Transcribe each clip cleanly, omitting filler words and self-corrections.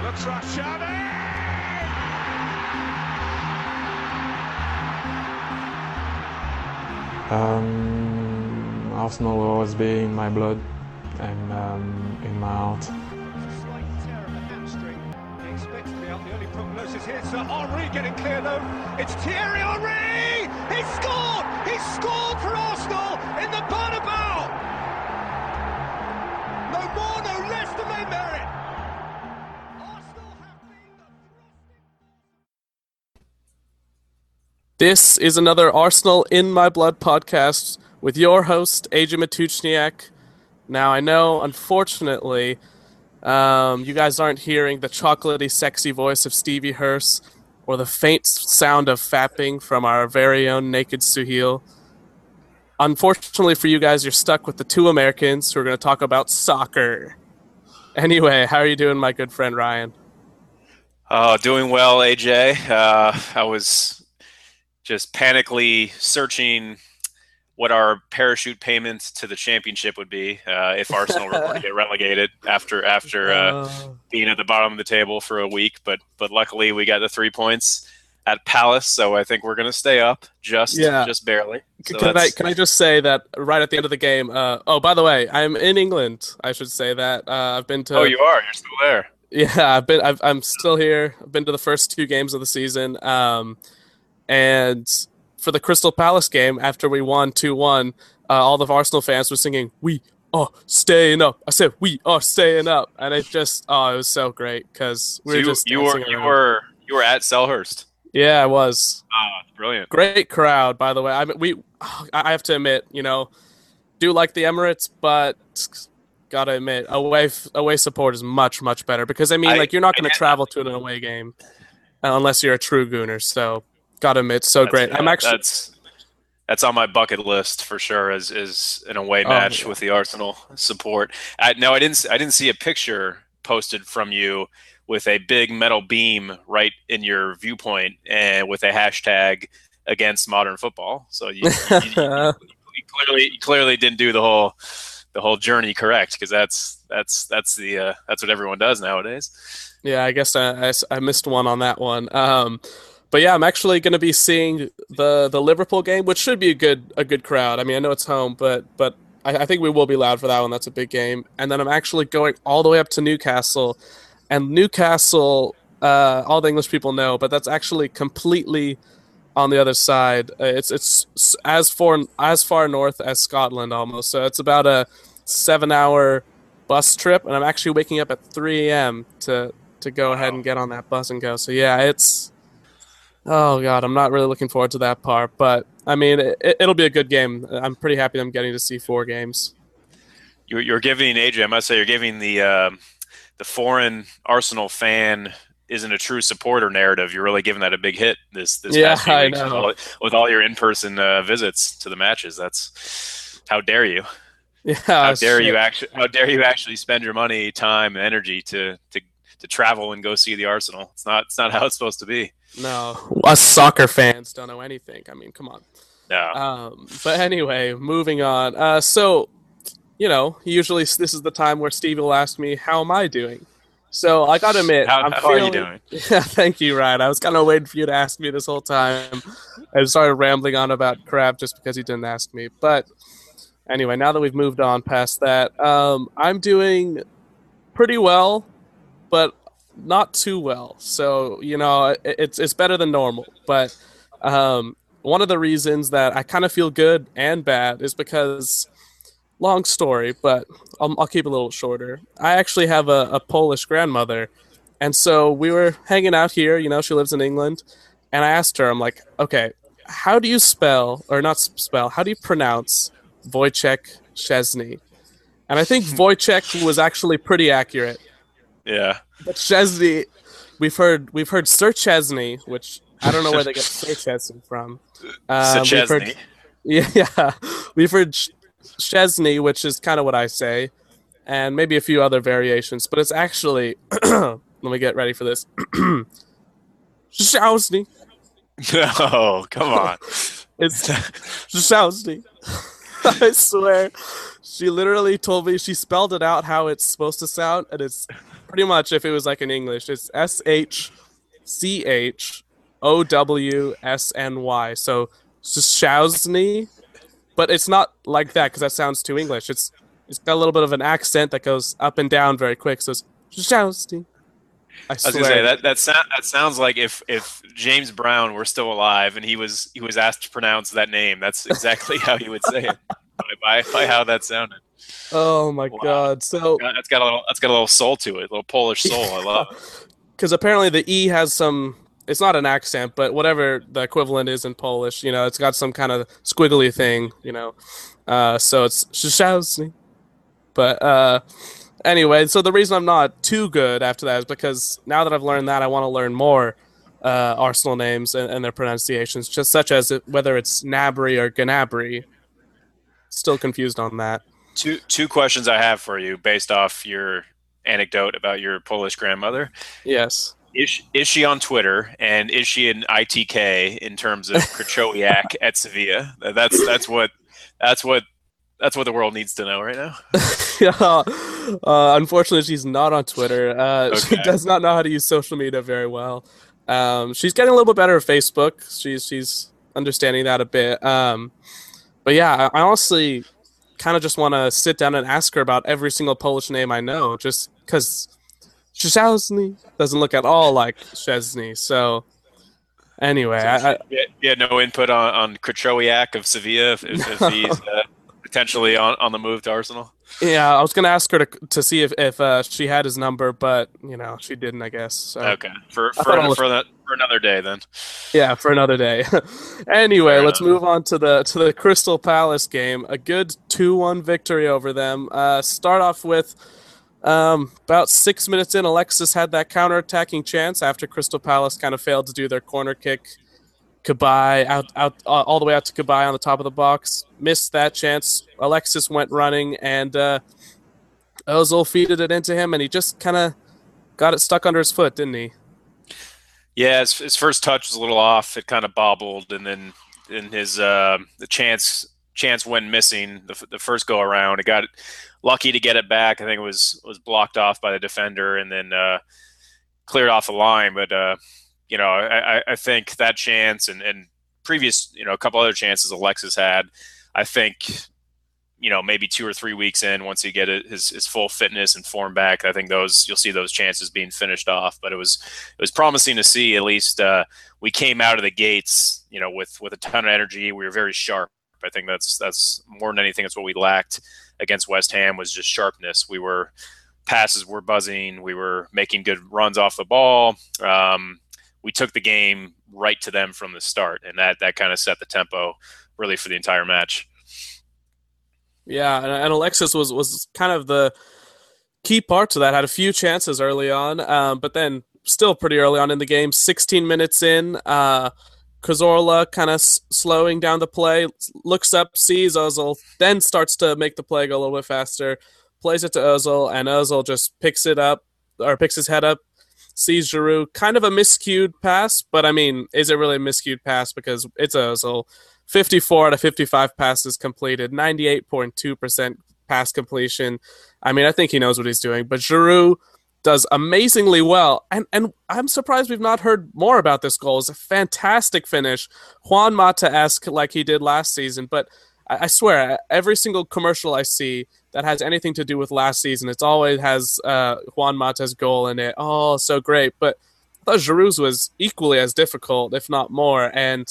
Arsenal will always be in my blood and in my heart. Slight tear of the hamstring. He expects to be out. The only prognosis here is Henry getting clear though. It's Thierry Henry! He scored! He scored for Arsenal in the Bernabeu! No more, no less than they merit. Arsenal have been the This is another Arsenal in My Blood podcast with your host, AJ Matuchniak. Now, I know, unfortunately, you guys aren't hearing the chocolatey, sexy voice of Stevie Hurst or the faint sound of fapping from our very own Naked Suhail. Unfortunately for you guys, you're stuck with the two Americans who are going to talk about soccer. Anyway, how are you doing, my good friend Ryan? Doing well, AJ. I was just panically searching what our parachute payments to the championship would be if Arsenal were to get relegated after being at the bottom of the table for a week. But luckily we got the 3 points at Palace, so I think we're going to stay up just barely. So can I just say that right at the end of the game? By the way, I'm in England. I should say that I've been to. Oh, you are. You're still there. Yeah, I'm still here. I've been to the first 2 games of the season. And for the Crystal Palace game, after we won 2-1, all the Arsenal fans were singing, "We are staying up." I said, "We are staying up," and it was so great because we were just you were at Selhurst. Yeah, I was. Oh, brilliant! Great crowd, by the way. I mean, I have to admit, do like the Emirates, but gotta admit, away support is much better because you're not going to travel to an away game unless you're a true Gooner. So. Gotta admit, great. That's on my bucket list for sure. Is an away match with the Arsenal support. I didn't see a picture posted from you with a big metal beam right in your viewpoint and with a hashtag against modern football. So you clearly didn't do the whole journey correct because that's what everyone does nowadays. Yeah, I guess I missed one on that one. But yeah, I'm actually going to be seeing the Liverpool game, which should be a good crowd. I mean, I know it's home, but I think we will be loud for that one. That's a big game. And then I'm actually going all the way up to Newcastle, and Newcastle, all the English people know, but that's actually completely on the other side. It's as far north as Scotland almost. So it's about a 7-hour bus trip, and I'm actually waking up at 3 a.m. to go ahead and get on that bus and go. So yeah, it's. Oh, God, I'm not really looking forward to that part. But, I mean, it'll be a good game. I'm pretty happy I'm getting to see 4 games. You're giving, AJ, I must say, you're giving the foreign Arsenal fan isn't a true supporter narrative. You're really giving that a big hit this past few weeks with all your in-person visits to the matches. That's how dare you? Yeah, how dare you actually spend your money, time, and energy to travel and go see the Arsenal? It's not how it's supposed to be. No, us soccer fans don't know anything. I mean, come on. No. But anyway, moving on. So, usually this is the time where Steve will ask me, how am I doing? So I got to admit, how are you doing? Yeah, thank you, Ryan. I was kind of waiting for you to ask me this whole time. I started rambling on about crap just because you didn't ask me. But anyway, now that we've moved on past that, I'm doing pretty well, but not too well. So, it's better than normal. But one of the reasons that I kind of feel good and bad is because, long story, but I'll keep it a little shorter. I actually have a Polish grandmother. And so we were hanging out here, she lives in England. And I asked her, I'm like, okay, how do you how do you pronounce Wojciech Szczesny? And I think Wojciech was actually pretty accurate. Yeah. But Szczesny, we've heard Sir Szczesny, which I don't know where they get Sir Szczesny from. We've heard Szczesny, which is kind of what I say, and maybe a few other variations. But it's actually, let me get ready for this. Szczesny. No, come on. It's Szczesny. I swear. She literally told me, she spelled it out how it's supposed to sound, and it's pretty much if it was like in English, it's Schowsny. So Shousny, but it's not like that because that sounds too English. It's got a little bit of an accent that goes up and down very quick. So it's Shousny. I was gonna say that sounds like if James Brown were still alive and he was asked to pronounce that name, that's exactly how he would say it by how that sounded. Oh my God! So that's got a little soul to it, a little Polish soul. I love it. Because apparently the E has some. It's not an accent, but whatever the equivalent is in Polish, it's got some kind of squiggly thing, So it's Szczęsny. But anyway, so the reason I'm not too good after that is because now that I've learned that, I want to learn more Arsenal names and their pronunciations, just such as whether it's Gnabry or Gnabry. Still confused on that. Two questions I have for you based off your anecdote about your Polish grandmother. Yes. Is she on Twitter, and is she an ITK in terms of Krychowiak at Sevilla? That's what the world needs to know right now. Yeah. Unfortunately, she's not on Twitter. Okay. She does not know how to use social media very well. She's getting a little bit better at Facebook. She's understanding that a bit. But yeah, I honestly kind of just want to sit down and ask her about every single Polish name I know, just because Szczęsny doesn't look at all like Szczęsny. So anyway, you had no input on Krychowiak of Sevilla if he's potentially on the move to Arsenal. Yeah, I was gonna ask her to see if she had his number, but she didn't, I guess. So. Okay, for another day then. Yeah, for another day. Anyway, let's move on to the Crystal Palace game. A good 2-1 victory over them. Start off with about 6 minutes in, Alexis had that counter-attacking chance after Crystal Palace kind of failed to do their corner kick. Cabaye out all the way out to Cabaye on the top of the box. Missed that chance. Alexis went running, and Ozil feeded it into him, and he just kind of got it stuck under his foot, didn't he? Yeah, his first touch was a little off. It kind of bobbled, and then in his the chance went missing the first go around. It got lucky to get it back. I think it was blocked off by the defender, and then cleared off the line. But I think that chance and previous, a couple other chances Alexis had, I think, maybe 2 or 3 weeks in, once he get his full fitness and form back, I think you'll see those chances being finished off. But it was promising to see. At least we came out of the gates, with a ton of energy. We were very sharp. I think that's more than anything. That's what we lacked against West Ham, was just sharpness. Passes were buzzing. We were making good runs off the ball. We took the game right to them from the start, and that kind of set the tempo really for the entire match. Yeah, and Alexis was kind of the key part to that. Had a few chances early on, but then still pretty early on in the game, 16 minutes in, Cazorla kind of slowing down the play, looks up, sees Ozil, then starts to make the play go a little bit faster, plays it to Ozil, and Ozil just picks his head up, sees Giroud, kind of a miscued pass, but I mean, is it really a miscued pass? Because it's Ozil. 54 out of 55 passes completed, 98.2% pass completion. I mean, I think he knows what he's doing, but Giroud does amazingly well. And I'm surprised we've not heard more about this goal. It's a fantastic finish, Juan Mata-esque like he did last season, but I swear, every single commercial I see that has anything to do with last season, it always has Juan Mata's goal in it. Oh, so great. But I thought Giroud's was equally as difficult, if not more. And,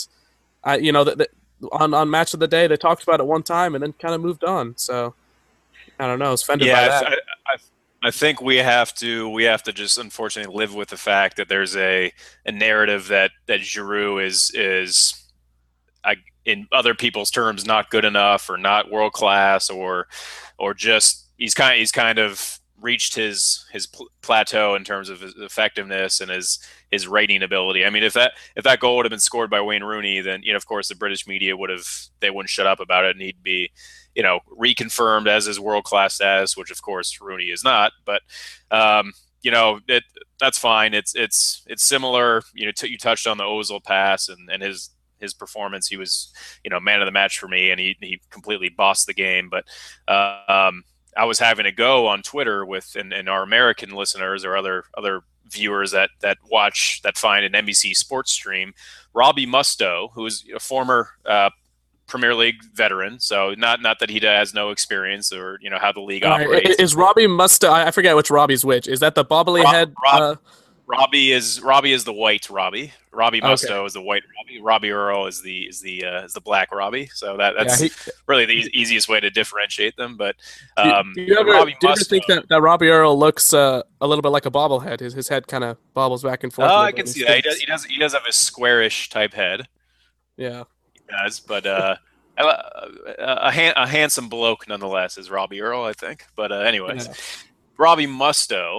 on Match of the Day, they talked about it one time and then kind of moved on. So, I don't know. I was offended by that. I think we have to just unfortunately live with the fact that there's a narrative that Giroud is in other people's terms not good enough or not world class or just he's kind of reached his plateau in terms of his effectiveness and his rating ability. I mean, if that goal would have been scored by Wayne Rooney, then of course the British media wouldn't shut up about it, and he'd be reconfirmed as his world class status, which of course Rooney is not. But that's fine. It's similar. You touched on the Ozil pass and his performance. He was man of the match for me, and he completely bossed the game. But I was having to go on Twitter with and our American listeners or other viewers that find an NBC Sports stream, Robbie Mustoe, who is a former Premier League veteran, so not that he has no experience or how the league operates. Is Robbie Mustoe? I forget which Robbie's which. Is that the bobbly head? Robbie is the white Robbie. Robbie Mustoe is the white Robbie. Robbie Earl is the black Robbie. So that's really the easiest way to differentiate them. But do you ever think that Robbie Earl looks a little bit like a bobblehead? His head kind of bobbles back and forth. Oh, I can see that. He does have a squarish type head. Yeah, he does. But a handsome bloke nonetheless is Robbie Earl, I think. But anyways, Robbie Mustoe.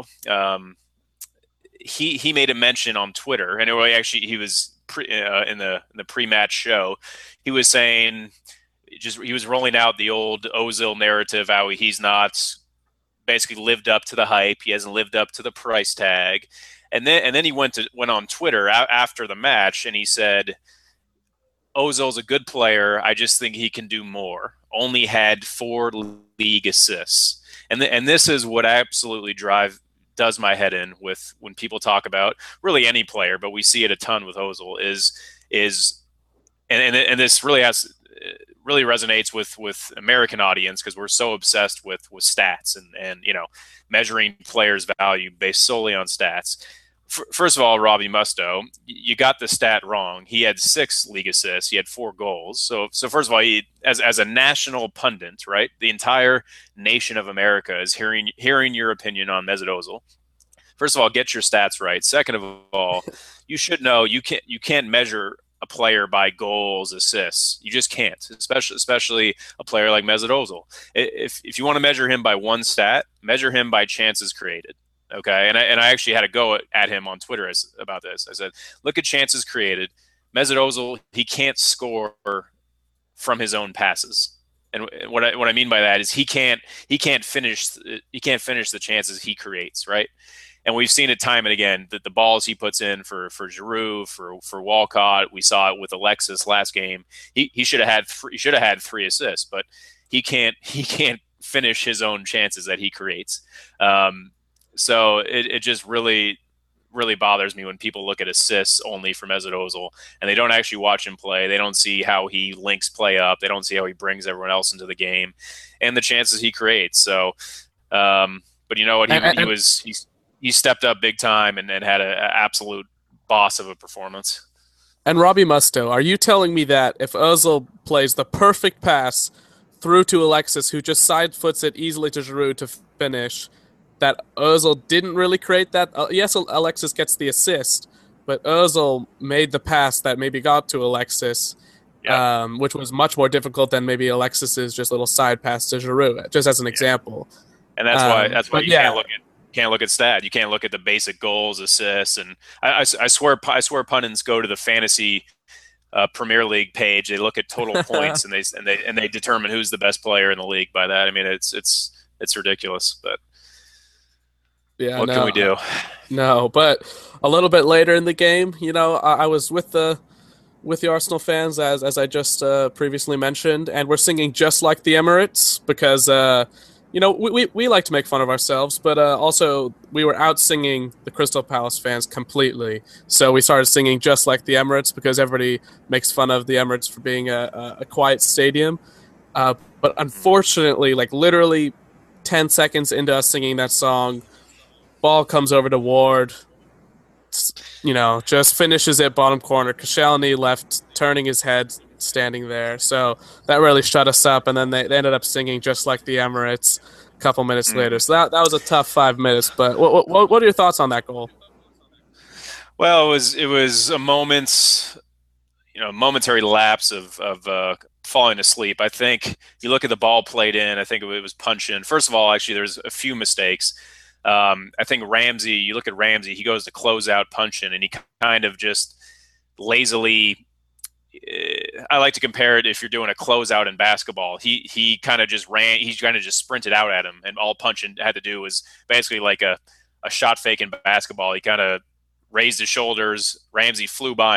He made a mention on Twitter, and he was in the pre-match show. He was saying he was rolling out the old Ozil narrative, how he's not basically lived up to the hype, he hasn't lived up to the price tag, and then he went on Twitter after the match, and he said, Ozil's a good player. I just think he can do more. Only had 4 league assists, and this is what absolutely does my head in with when people talk about really any player, but we see it a ton with Ozil and this really resonates with American audience because we're so obsessed with stats and measuring players' value based solely on stats. First of all, Robbie Mustoe, you got the stat wrong. He had 6 league assists. He had 4 goals. So first of all, he, as a national pundit, right, the entire nation of America is hearing your opinion on Mesut Ozil. First of all, get your stats right. Second of all, you should know you can't measure a player by goals, assists. You just can't, especially a player like Mesut Ozil. If you want to measure him by one stat, measure him by chances created. Okay, and I actually had to go at him on Twitter about this. I said, look at chances created. Mesut Ozil, he can't score from his own passes, and what I mean by that is he can't finish the chances he creates, right? And we've seen it time and again that the balls he puts in for Giroud, for Walcott, we saw it with Alexis last game. He should have had 3 assists, but he can't finish his own chances that he creates. So it just really, really bothers me when people look at assists only for Mesut Ozil and they don't actually watch him play. They don't see how he links play up. They don't see how he brings everyone else into the game and the chances he creates. So, but you know what? He stepped up big time and had an absolute boss of a performance. And Robbie Mustoe, are you telling me that if Ozil plays the perfect pass through to Alexis, who just side foots it easily to Giroud to finish, that Ozil didn't really create that? Yes, Alexis gets the assist, but Ozil made the pass that maybe got to Alexis, which was much more difficult than maybe Alexis's just little side pass to Giroud, just as an example. And that's why you can't look at stat. You can't look at the basic goals, assists, and I swear pundits go to the fantasy Premier League page. They look at total points and they determine who's the best player in the league by that. I mean, it's ridiculous, but. Yeah, what can we do? No, but a little bit later in the game, I was with the Arsenal fans as I just previously mentioned, and we're singing Just Like the Emirates because we like to make fun of ourselves, but also we were out singing the Crystal Palace fans completely. So we started singing Just Like the Emirates because everybody makes fun of the Emirates for being a quiet stadium. But unfortunately, like literally 10 seconds into us singing that song, ball comes over to Ward, just finishes it bottom corner. Koscielny left, turning his head, standing there. So that really shut us up, and then they ended up singing Just Like the Emirates a couple minutes later. So that was a tough 5 minutes, but what are your thoughts on that goal? Well, it was a momentary lapse of falling asleep. I think you look at the ball played in, I think it was punch in. First of all, actually, there's a few mistakes. I think you look at Ramsey, he goes to close out punch in, and he kind of just lazily, I like to compare it if you're doing a closeout in basketball. He kind of just ran, he kind of just sprinted out at him, and all punch in had to do was basically like a shot fake in basketball. He kind of raised his shoulders, Ramsey flew by him,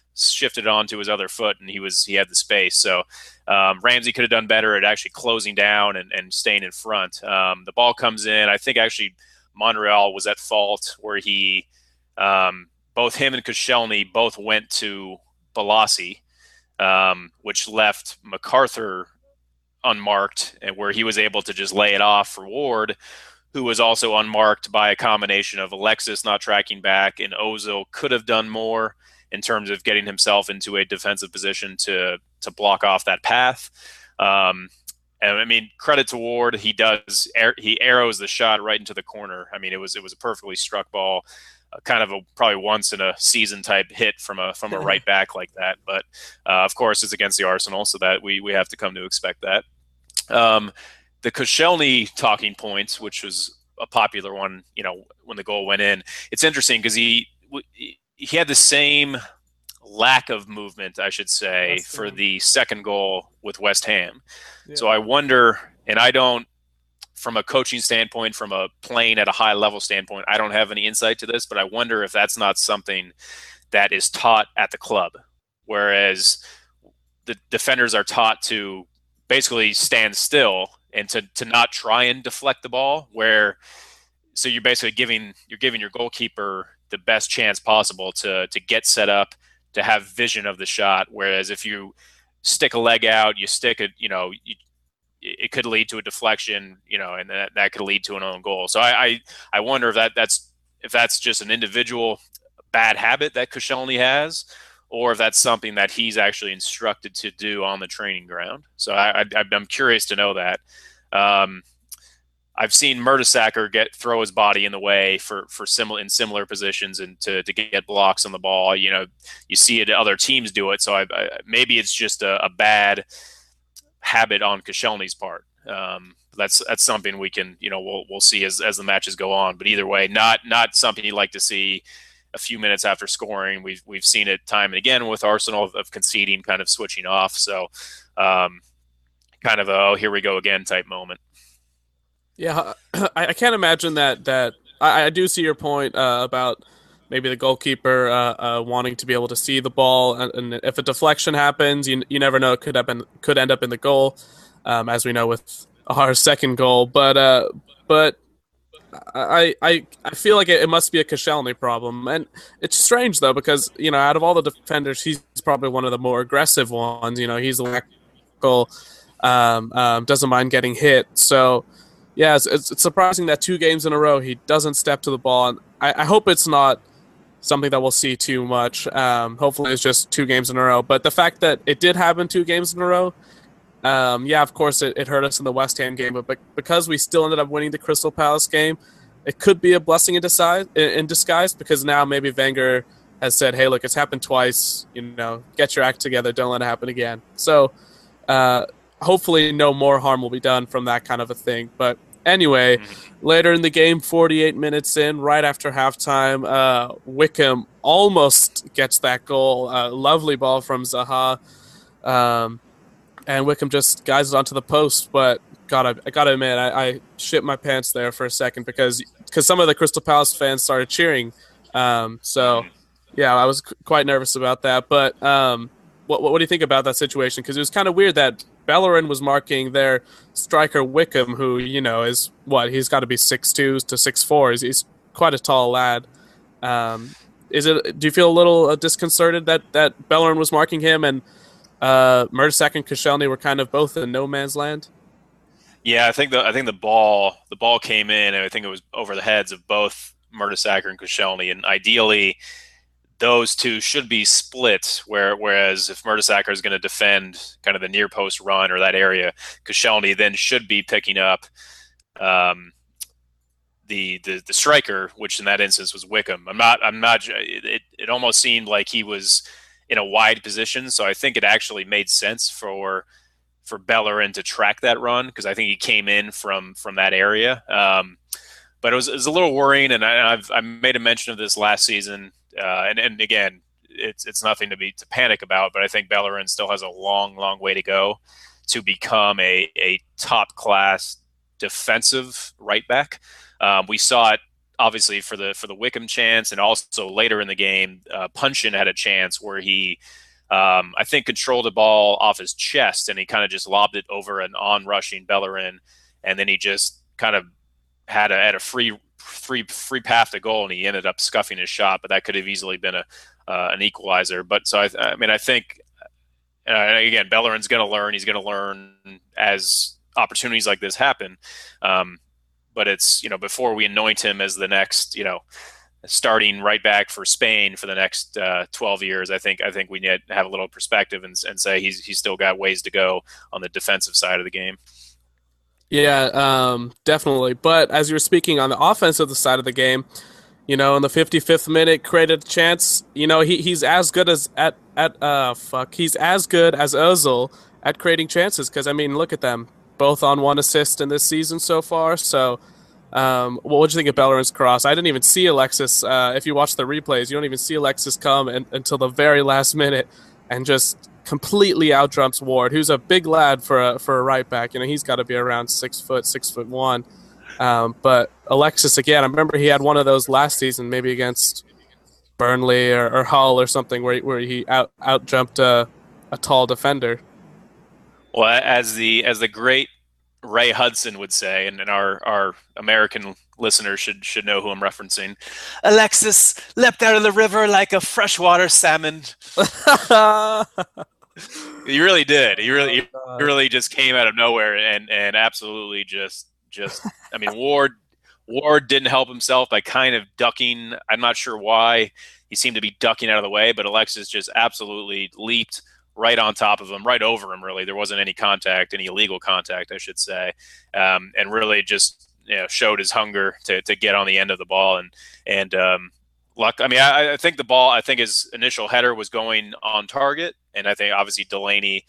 shifted onto his other foot, and he had the space. So Ramsey could have done better at actually closing down and staying in front. The ball comes in. I think actually Monreal was at fault where he both him and Koscielny both went to Balassi, which left MacArthur unmarked, and where he was able to just lay it off for Ward, who was also unmarked by a combination of Alexis not tracking back, and Ozil could have done more in terms of getting himself into a defensive position to block off that path. And I mean, credit to Ward, he arrows the shot right into the corner. I mean, it was a perfectly struck ball, kind of a probably once in a season type hit from a right back like that. But of course, it's against the Arsenal, so that we have to come to expect that. The Koscielny talking points, which was a popular one, when the goal went in. It's interesting because he had the same lack of movement, I should say, for the second goal with West Ham. Yeah. So I wonder, and I don't, from a coaching standpoint, from a playing at a high level standpoint, I don't have any insight to this, but I wonder if that's not something that is taught at the club, whereas the defenders are taught to basically stand still and to not try and deflect the ball, so you're basically giving your goalkeeper the best chance possible to get set up, to have vision of the shot. Whereas if you stick a leg out, you stick it, it could lead to a deflection, and that could lead to an own goal. So I wonder if that's just an individual bad habit that Koscielny has, or if that's something that he's actually instructed to do on the training ground. So I'm curious to know that. I've seen Mertesacker throw his body in the way for similar positions and to get blocks on the ball. You see it, other teams do it. So maybe it's just a bad habit on Koscielny's part. That's something we can, we'll see as the matches go on. But either way, not something you'd like to see a few minutes after scoring. We've seen it time and again with Arsenal of conceding, kind of switching off. So kind of a here we go again type moment. Yeah, I can't imagine that I do see your point about maybe the goalkeeper wanting to be able to see the ball, and if a deflection happens, you never know, it could end up in the goal, as we know with our second goal. But I feel like it must be a Koscielny problem, and it's strange though because out of all the defenders, he's probably one of the more aggressive ones. He's goal, doesn't mind getting hit. So yeah, it's surprising that 2 games in a row he doesn't step to the ball, and I hope it's not something that we'll see too much. Hopefully it's just 2 games in a row. But the fact that it did happen 2 games in a row, yeah, of course it hurt us in the West Ham game, but because we still ended up winning the Crystal Palace game, it could be a blessing in disguise, because now maybe Wenger has said, hey, look, it's happened twice, get your act together, don't let it happen again. So hopefully no more harm will be done from that kind of a thing. But anyway, later in the game, 48 minutes in, right after halftime, Wickham almost gets that goal. Lovely ball from Zaha. And Wickham just guides it onto the post. But I gotta admit, I shit my pants there for a second because some of the Crystal Palace fans started cheering. So, yeah, I was quite nervous about that. But what do you think about that situation? Because it was kind of weird that Bellerin was marking their striker Wickham, who, is what? He's got to be 6'2" to 6'4". He's quite a tall lad. Do you feel a little disconcerted that Bellerin was marking him and Mertesacker and Koscielny were kind of both in no man's land? Yeah, I think the ball came in, and I think it was over the heads of both Mertesacker and Koscielny, and ideally those two should be split, whereas if Mertesacker is going to defend kind of the near post run or that area, Koscielny then should be picking up the striker, which in that instance was Wickham. It almost seemed like he was in a wide position, so I think it actually made sense for Bellerin to track that run, because I think he came in from that area. But it was a little worrying, and I made a mention of this last season. And again, it's nothing to panic about, but I think Bellerin still has a long way to go to become a top class defensive right back. We saw it obviously for the Wickham chance, and also later in the game, Punchin had a chance where he, I think, controlled the ball off his chest, and he kind of just lobbed it over an on-rushing Bellerin, and then he just kind of had a free path to goal, and he ended up scuffing his shot. But that could have easily been an equalizer. But so I mean, I think again, Bellerin's going to learn. He's going to learn as opportunities like this happen. But it's, before we anoint him as the next, starting right back for Spain for the next 12 years, I think we need to have a little perspective and say he's still got ways to go on the defensive side of the game. Yeah, definitely. But as you were speaking on the offensive side of the game, in the 55th minute, created a chance. He's as good as he's as good as Ozil at creating chances. Because I mean, look at them, both on 1 assist in this season so far. So, what would you think of Bellerin's cross? I didn't even see Alexis. If you watch the replays, you don't even see Alexis come until the very last minute and just completely outjumps Ward, who's a big lad for a right back. He's got to be around 6 foot, 6'1". But Alexis, again, I remember he had one of those last season, maybe against Burnley or Hull or something, where he outjumped a tall defender. Well, as the great Ray Hudson would say, and our American listeners should know who I'm referencing, Alexis leapt out of the river like a freshwater salmon. He really did. He really just came out of nowhere and absolutely just I mean, Ward didn't help himself by kind of ducking. I'm not sure why he seemed to be ducking out of the way, but Alexis just absolutely leaped right on top of him, right over him, really. There wasn't any contact, any illegal contact, I should say, and really just showed his hunger to get on the end of the ball. And luck. I mean, I think the ball, I think his initial header was going on target, and I think obviously Delaney,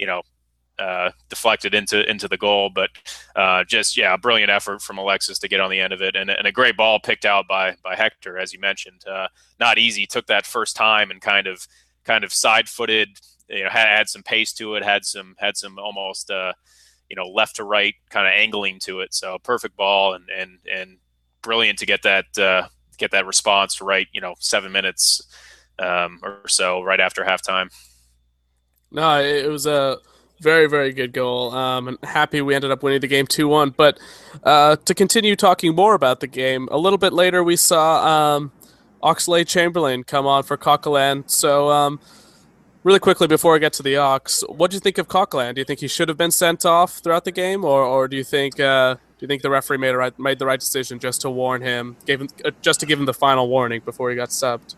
deflected into the goal, but a brilliant effort from Alexis to get on the end of it, and a great ball picked out by Hector, as you mentioned. Not easy. Took that first time and kind of side-footed. Had some pace to it. Had some almost left to right kind of angling to it. So perfect ball and brilliant to get that response right. 7 minutes or so right after halftime. No, it was a very, very good goal. I'm happy we ended up winning the game 2-1. But to continue talking more about the game, a little bit later we saw Oxlade-Chamberlain come on for Coquelin. So really quickly before I get to the Ox, what do you think of Coquelin? Do you think he should have been sent off throughout the game, or do you think the referee made the right decision just to warn him, just to give him the final warning before he got subbed?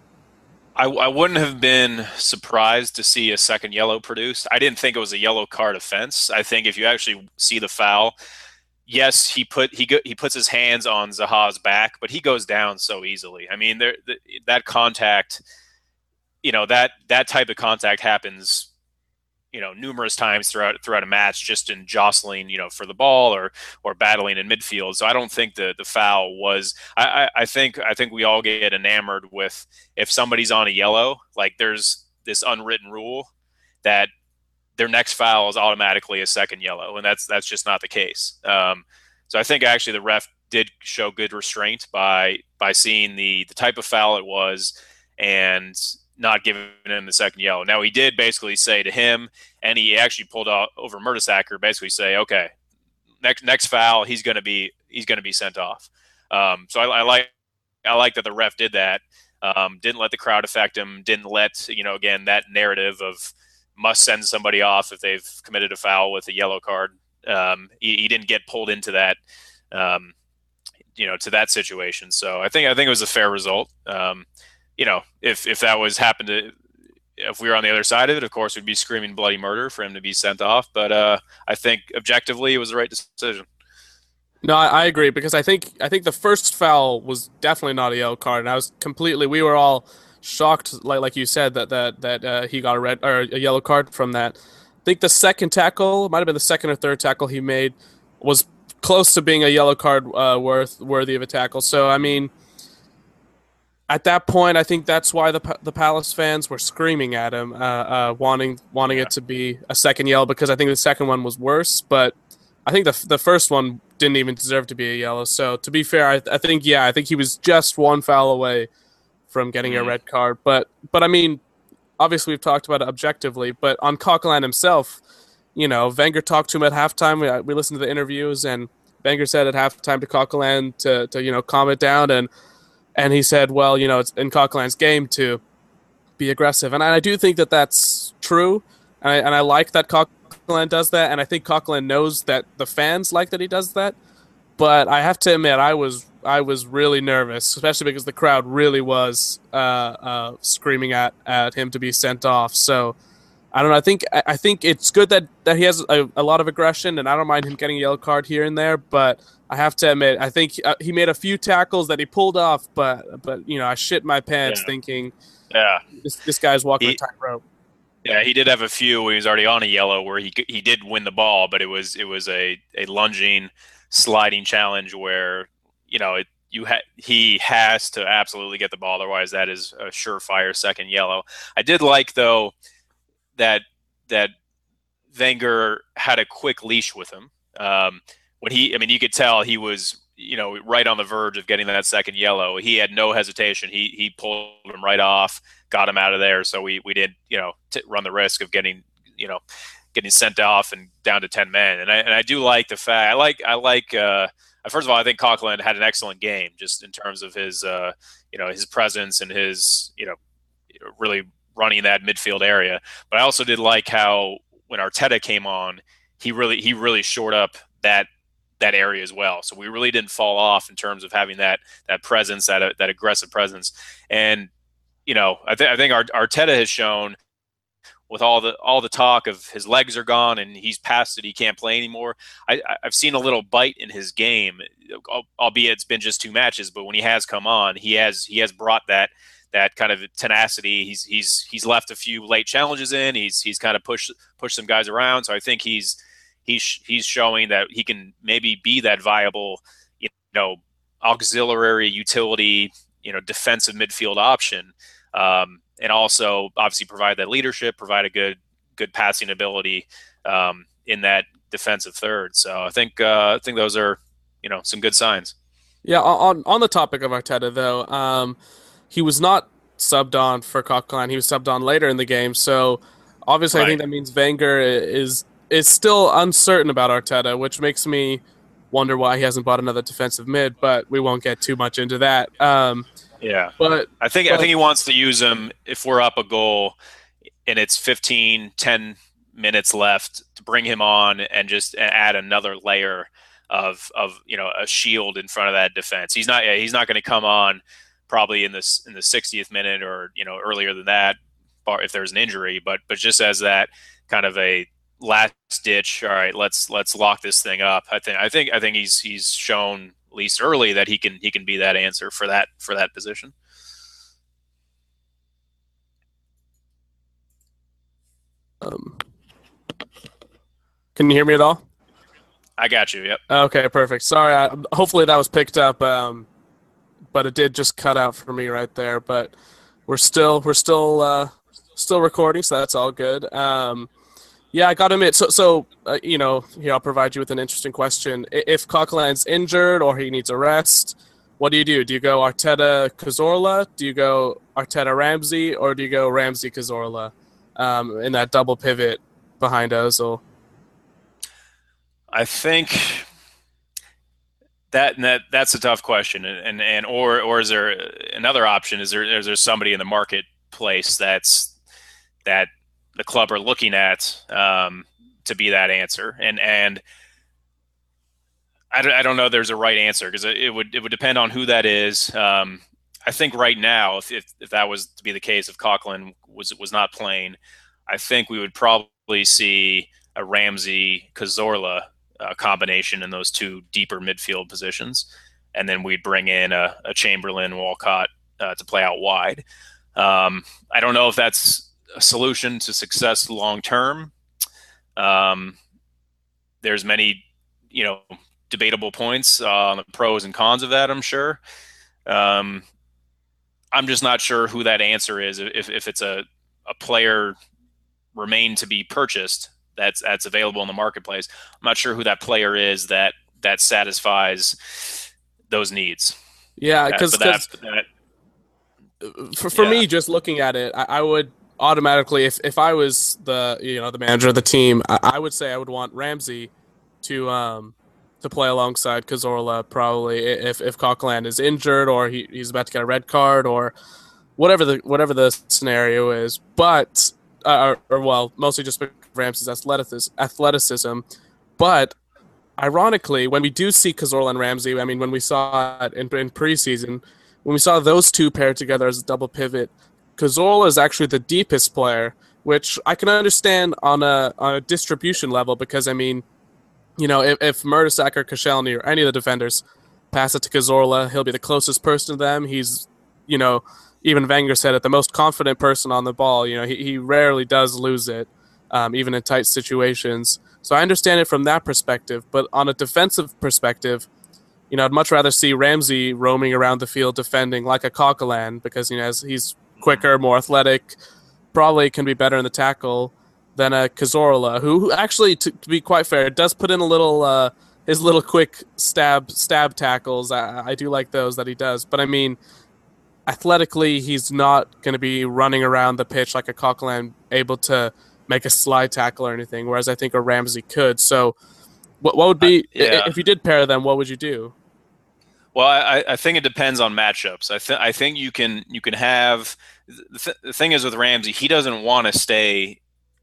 I wouldn't have been surprised to see a second yellow produced. I didn't think it was a yellow card offense. I think if you actually see the foul, yes, he puts his hands on Zaha's back, but he goes down so easily. I mean, that contact, that type of contact happens, numerous times throughout a match, just in jostling, for the ball or battling in midfield. So I don't think the foul was. I think we all get enamored with, if somebody's on a yellow, like there's this unwritten rule that their next foul is automatically a second yellow, and that's just not the case. So I think actually the ref did show good restraint by seeing the type of foul it was and not giving him the second yellow. Now, he did basically say to him, and he actually pulled out over Mertesacker, basically say, okay, next foul, he's going to be sent off. So I like that the ref did that. Didn't let the crowd affect him. Didn't let, again, that narrative of must send somebody off if they've committed a foul with a yellow card. He didn't get pulled into that, to that situation. So I think it was a fair result. If that was happened to, if we were on the other side of it, of course, we'd be screaming bloody murder for him to be sent off. But I think objectively it was the right decision. No, I agree, because I think the first foul was definitely not a yellow card, and we were all shocked, like you said, that he got a red or a yellow card from that. I think the second tackle, might have been the second or third tackle he made, was close to being a yellow card worthy of a tackle. So I mean, at that point, I think that's why the Palace fans were screaming at him, wanting it to be a second yellow, because I think the second one was worse. But I think the first one didn't even deserve to be a yellow. So to be fair, I think he was just one foul away from getting a red card. But I mean, obviously we've talked about it objectively, but on Coquelin himself, Wenger talked to him at halftime. We listened to the interviews, and Wenger said at halftime to Coquelin to calm it down, and he said, well, it's in Coquelin's game to be aggressive, and I do think that that's true, and I like that Coquelin does that, and I think Coquelin knows that the fans like that he does that. But I have to admit, I was really nervous, especially because the crowd really was screaming at him to be sent off. So I don't know. I think it's good that he has a lot of aggression, and I don't mind him getting a yellow card here and there. But I have to admit, I think he made a few tackles that he pulled off, but I shit my pants thinking, this guy's walking a tightrope. Yeah, he did have a few when he was already on a yellow where he did win the ball, but it was a lunging, sliding challenge where he has to absolutely get the ball, otherwise that is a surefire second yellow. I did like though that Wenger had a quick leash with him. You could tell he was right on the verge of getting that second yellow. He had no hesitation. He pulled him right off, got him out of there. So we did run the risk of getting sent off and down to 10 men. And I do like the fact I like first of all, I think Coquelin had an excellent game just in terms of his his presence and his really running that midfield area. But I also did like how when Arteta came on, he really shored up that area as well. So we really didn't fall off in terms of having that presence, that aggressive presence. And I think Arteta has shown, with all the talk of his legs are gone and he's past it, he can't play anymore. I've seen a little bite in his game, albeit it's been just 2 matches. But when he has come on, he has brought that kind of tenacity. He's left a few late challenges in. He's kind of pushed some guys around. So I think he's showing that he can maybe be that viable, auxiliary utility, defensive midfield option. And also obviously provide that leadership, provide a good passing ability in that defensive third. So I think those are some good signs. Yeah. On the topic of Arteta though, he was not subbed on for Coquelin. He was subbed on later in the game. So obviously, right. I think that means Wenger is still uncertain about Arteta, which makes me wonder why he hasn't bought another defensive mid. But we won't get too much into that. Yeah, but I think he wants to use him if we're up a goal and it's 10 minutes left, to bring him on and just add another layer of a shield in front of that defense. He's not going to come on probably in the 60th minute or earlier than that if there's an injury, but just as that kind of a last ditch. All right, let's lock this thing up. I think he's shown, at least early, that he can be that answer for that position. Can you hear me at all? I got you. Yep. Okay, perfect. Sorry. Hopefully that was picked up, but it did just cut out for me right there. But we're still recording, so that's all good. Yeah, I got to admit. So here I'll provide you with an interesting question. If Coquelin's injured or he needs a rest, what do you do? Do you go Arteta Cazorla? Do you go Arteta Ramsey, or do you go Ramsey Cazorla in that double pivot behind Ozil? I think that's a tough question, and or is there another option? Is there somebody in the marketplace that the club are looking at to be that answer? And I don't know if there's a right answer, because it would depend on who that is. I think right now, if that was to be the case, if Coquelin was not playing, I think we would probably see a Ramsey Cazorla combination in those two deeper midfield positions, and then we'd bring in a Chamberlain, Walcott to play out wide. I don't know if that's a solution to success long term. There's many, debatable points on the pros and cons of that, I'm sure. I'm just not sure who that answer is. If it's a player remain to be purchased, that's available in the marketplace. I'm not sure who that player is that satisfies those needs. Yeah, because for me, just looking at it, I would automatically, if I was the manager of the team, I would say I would want Ramsey to play alongside Cazorla probably if Coquelin is injured or he's about to get a red card or whatever the scenario is. But mostly just Ramsey's athleticism. But ironically, when we do see Cazorla and Ramsey, I mean, when we saw it in preseason, when we saw those two paired together as a double pivot, Cazorla is actually the deepest player, which I can understand on a distribution level because, I mean, if Mertesacker or Koscielny or any of the defenders pass it to Cazorla, he'll be the closest person to them. He's, even Wenger said it, the most confident person on the ball. He rarely does lose it, even in tight situations. So I understand it from that perspective. But on a defensive perspective, I'd much rather see Ramsey roaming around the field defending like a Coquelin because, he's quicker, more athletic, probably can be better in the tackle than a Cazorla, who actually, to be quite fair, does put in a little his little quick stab tackles. I do like those that he does. But, I mean, athletically, he's not going to be running around the pitch like a Coquelin, able to make a slide tackle or anything, whereas I think a Ramsey could. So what would be, if you did pair them, what would you do? Well, I think it depends on matchups. I think you can have the thing is with Ramsey, he doesn't want to stay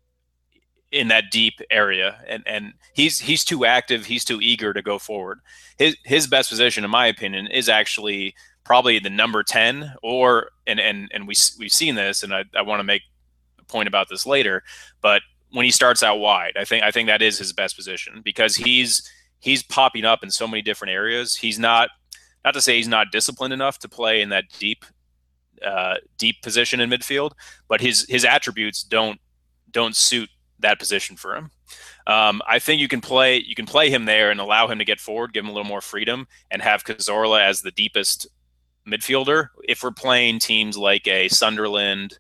in that deep area, and he's too active, he's too eager to go forward. His best position, in my opinion, is actually probably the number 10, and we've seen this, and I want to make a point about this later, but when he starts out wide, I think that is his best position because he's popping up in so many different areas. He's not to say he's not disciplined enough to play in that deep position in midfield, but his attributes don't suit that position for him. I think you can play him there and allow him to get forward, give him a little more freedom, and have Cazorla as the deepest midfielder. If we're playing teams like a Sunderland,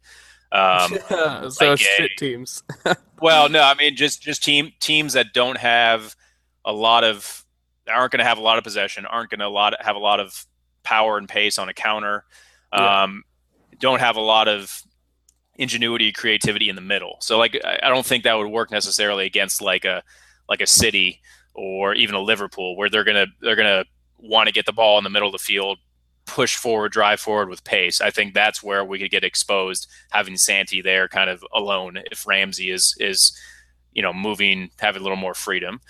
shit teams. Well, no, I mean just teams that don't have aren't going to have a lot of possession, aren't going to have a lot of power and pace on a counter, don't have a lot of ingenuity, creativity in the middle. So I don't think that would work necessarily against like a City or even a Liverpool, where they're gonna want to get the ball in the middle of the field, push forward, drive forward with pace. I think that's where we could get exposed, having Santi there kind of alone if Ramsey is moving, having a little more freedom.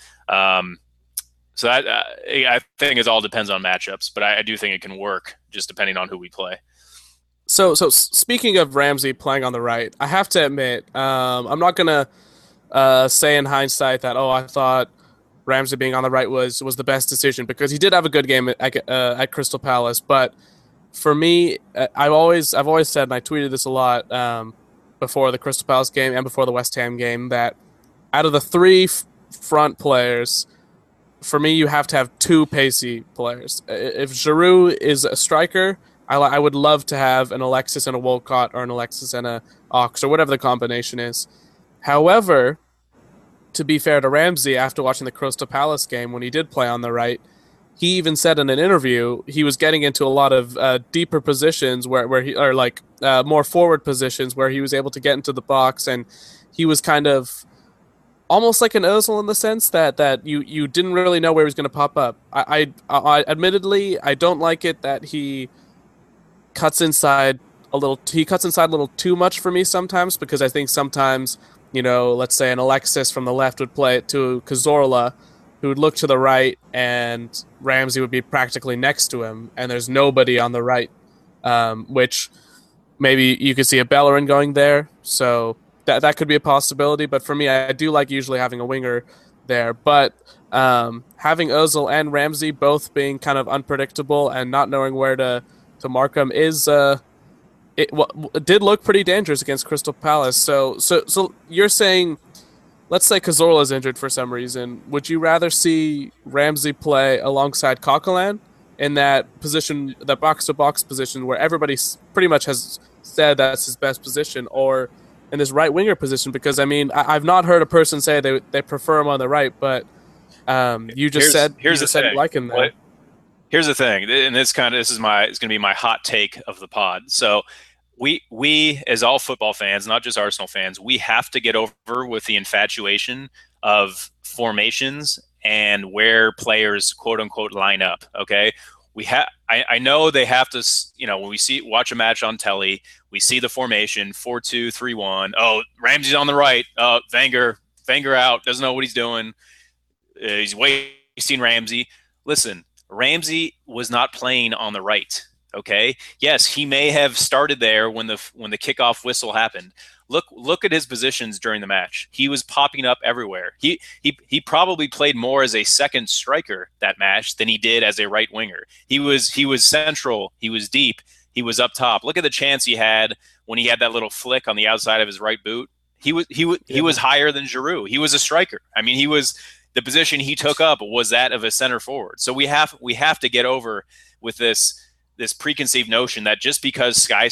So that I think it all depends on matchups, but I do think it can work just depending on who we play. So speaking of Ramsey playing on the right, I have to admit, I'm not gonna say in hindsight that I thought Ramsey being on the right was the best decision, because he did have a good game at Crystal Palace. But for me, I've always said, and I tweeted this a lot before the Crystal Palace game and before the West Ham game, that out of the three front players, for me, you have to have two pacey players. If Giroud is a striker, I would love to have an Alexis and a Walcott, or an Alexis and a Ox, or whatever the combination is. However, to be fair to Ramsey, after watching the Crystal Palace game, when he did play on the right, he even said in an interview he was getting into a lot of deeper positions where he, or like more forward positions where he was able to get into the box, and he was kind of almost like an Ozil in the sense that you didn't really know where he was going to pop up. I admittedly, I don't like it that he cuts inside a little. He cuts inside a little too much for me sometimes, because I think sometimes, let's say an Alexis from the left would play it to Cazorla, who would look to the right, and Ramsey would be practically next to him, and there's nobody on the right, which maybe you could see a Bellerin going there. So that could be a possibility. But for me, I do like usually having a winger there. But having Ozil and Ramsey both being kind of unpredictable and not knowing where to mark them is it did look pretty dangerous against Crystal Palace. So you're saying, let's say Cazorla is injured for some reason, would you rather see Ramsey play alongside Coquelin in that position, that box-to-box position where everybody pretty much has said that's his best position, or in this right winger position? Because I mean, I've not heard a person say they prefer him on the right, but you just said you like him there. Here's the thing, and it's going to be my hot take of the pod. So we as all football fans, not just Arsenal fans, we have to get over with the infatuation of formations and where players quote unquote line up. Okay. I know they have to, when we watch a match on telly, we see the formation 4-2-3-1. Oh, Ramsey's on the right. Wenger out, doesn't know what he's doing. He's wasting Ramsey. Listen, Ramsey was not playing on the right. Okay. Yes, he may have started there when the kickoff whistle happened. Look at his positions during the match. He was popping up everywhere. He probably played more as a second striker that match than he did as a right winger. He was central. He was deep. He was up top. Look at the chance he had when he had that little flick on the outside of his right boot. He was higher than Giroud. He was a striker. I mean, the position he took up was that of a center forward. So we have to get over with this preconceived notion that just because Sky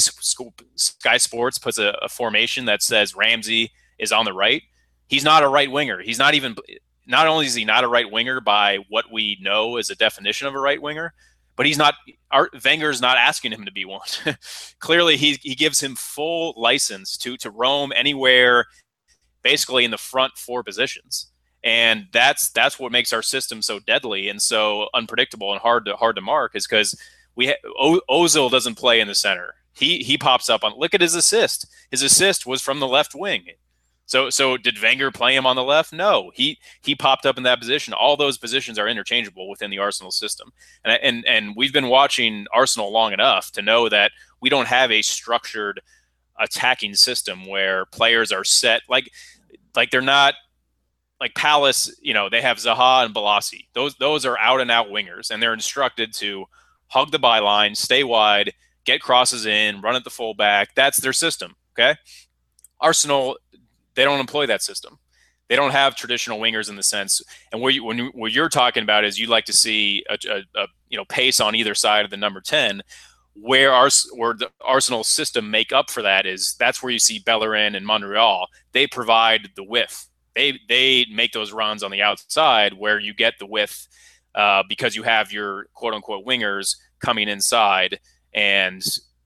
Sports puts a formation that says Ramsey is on the right, he's not a right winger. He's not only is he not a right winger by what we know as a definition of a right winger, but Wenger's not asking him to be one. Clearly, he gives him full license to roam anywhere, basically in the front four positions. And that's what makes our system so deadly and so unpredictable and hard to mark, is because Ozil doesn't play in the center. He pops up on. Look at his assist. His assist was from the left wing. So did Wenger play him on the left? No. He popped up in that position. All those positions are interchangeable within the Arsenal system. And we've been watching Arsenal long enough to know that we don't have a structured attacking system where players are set like they're not like Palace. They have Zaha and Balassi. Those are out and out wingers, and they're instructed to hug the byline, stay wide, get crosses in, run at the fullback. That's their system, okay? Arsenal, they don't employ that system. They don't have traditional wingers in the sense. And what you're talking about is you'd like to see a pace on either side of the number 10. Where the Arsenal system make up for that is that's where you see Bellerin and Monreal. They provide the width. They make those runs on the outside where you get the width. Because you have your quote unquote wingers coming inside and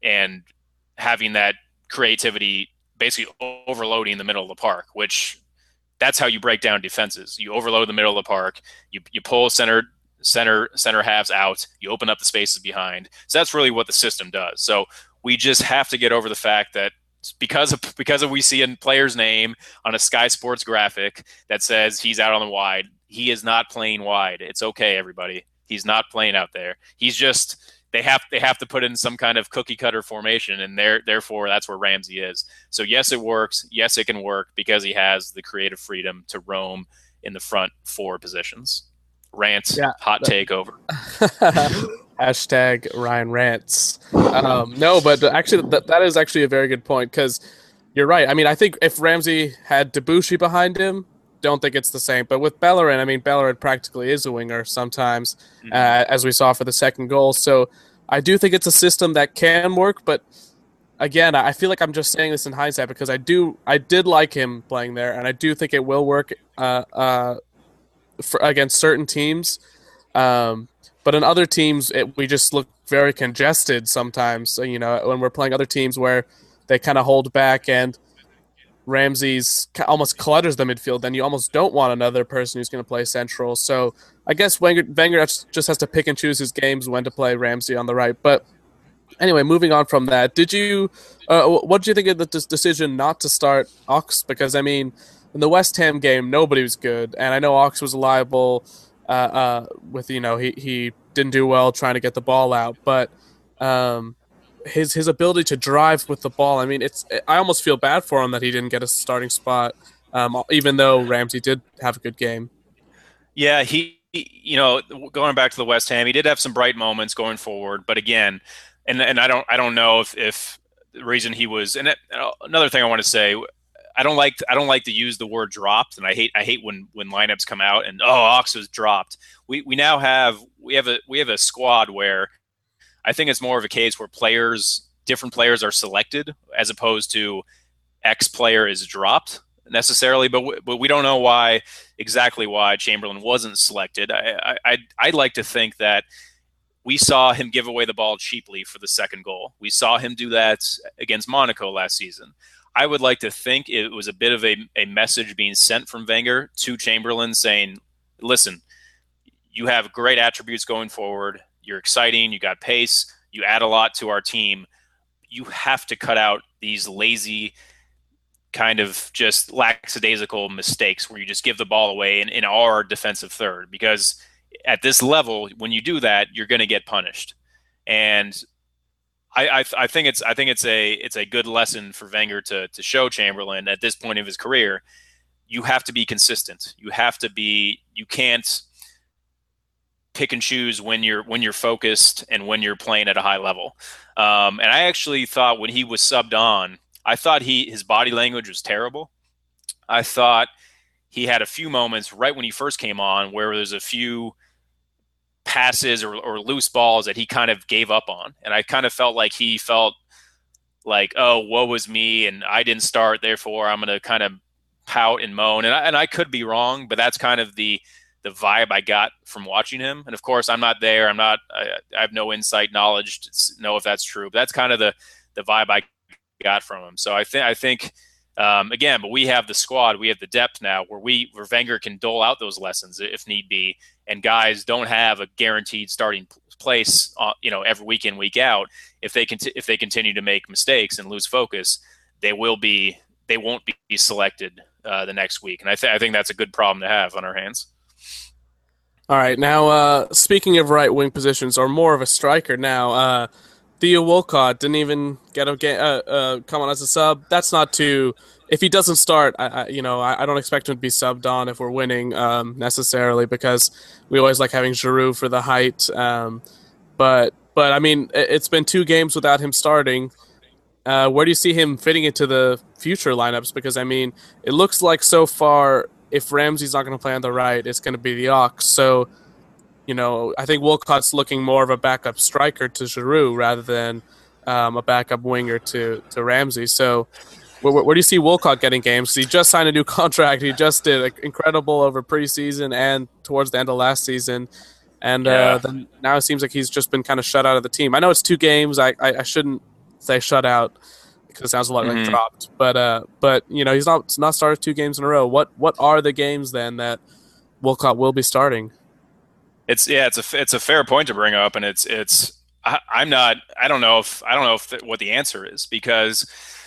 having that creativity basically overloading the middle of the park, which that's how you break down defenses. You overload the middle of the park, you pull center halves out, you open up the spaces behind. So that's really what the system does. So we just have to get over the fact that because we see a player's name on a Sky Sports graphic that says he's out on the wide, he is not playing wide. It's okay, everybody. He's not playing out there. He's just they have to put in some kind of cookie cutter formation, and therefore that's where Ramsey is. So yes, it works. Yes, it can work because he has the creative freedom to roam in the front four positions. Rant, hot take over. Hashtag Ryan rants. No, but actually that is actually a very good point, because you're right. I mean, I think if Ramsey had Debussy behind him, don't think it's the same. But with Bellerin, I mean, Bellerin practically is a winger sometimes, as we saw for the second goal. So I do think it's a system that can work. But again, I feel like I'm just saying this in hindsight because I did like him playing there, and I do think it will work against certain teams. But in other teams, we just look very congested sometimes. When we're playing other teams where they kind of hold back and Ramsey's almost clutters the midfield, then you almost don't want another person who's going to play central. So I guess Wenger just has to pick and choose his games when to play Ramsey on the right. But anyway, moving on from that, what did you think of the decision not to start Ox? Because, I mean, in the West Ham game, nobody was good. And I know Ox was liable with, he didn't do well trying to get the ball out. But his ability to drive with the ball, I mean, I almost feel bad for him that he didn't get a starting spot, even though Ramsey did have a good game. Yeah, going back to the West Ham, he did have some bright moments going forward, but again, and I don't know if the reason he was. And another thing I want to say, I don't like to use the word dropped, and I hate when lineups come out and Ox was dropped. We now have a squad where I think it's more of a case where different players are selected as opposed to X player is dropped necessarily, but we don't know exactly why Chamberlain wasn't selected. I'd like to think that we saw him give away the ball cheaply for the second goal. We saw him do that against Monaco last season. I would like to think it was a bit of a message being sent from Wenger to Chamberlain saying, listen, you have great attributes going forward. You're exciting. You got pace. You add a lot to our team. You have to cut out these lazy, kind of just lackadaisical mistakes where you just give the ball away in our defensive third, because at this level, when you do that, you're going to get punished. And I think it's a good lesson for Wenger to show Chamberlain at this point of his career. You have to be consistent. You can't pick and choose when you're focused and when you're playing at a high level. And I actually thought when he was subbed on, I thought his body language was terrible. I thought he had a few moments right when he first came on where there's a few passes or loose balls that he kind of gave up on. And I kind of felt like he felt like, oh, woe was me, and I didn't start, therefore I'm going to kind of pout and moan. And I could be wrong, but that's kind of the vibe I got from watching him. And of course, I'm not there. I have no insight knowledge to know if that's true, but that's kind of the vibe I got from him. So I think again, but we have the squad, we have the depth now where Wenger can dole out those lessons if need be, and guys don't have a guaranteed starting place, every week in, week out. If they continue to make mistakes and lose focus, they won't be selected the next week. And I think that's a good problem to have on our hands. All right, now speaking of right wing positions, or more of a striker now, Theo Walcott didn't even get come on as a sub. That's not too. If he doesn't start, I don't expect him to be subbed on if we're winning necessarily, because we always like having Giroud for the height. But I mean, it's been 2 games without him starting. Where do you see him fitting into the future lineups? Because I mean, it looks like so far, if Ramsey's not going to play on the right, it's going to be the Ox. So, I think Walcott's looking more of a backup striker to Giroud rather than a backup winger to Ramsey. So where do you see Walcott getting games? He just signed a new contract. He just did incredible over preseason and towards the end of last season. And then now it seems like he's just been kind of shut out of the team. I know it's 2 games. I shouldn't say shut out because it sounds a lot like dropped. But he's not started 2 games in a row. What are the games then that Walcott will be starting? It's a fair point to bring up, and I don't know what the answer is, because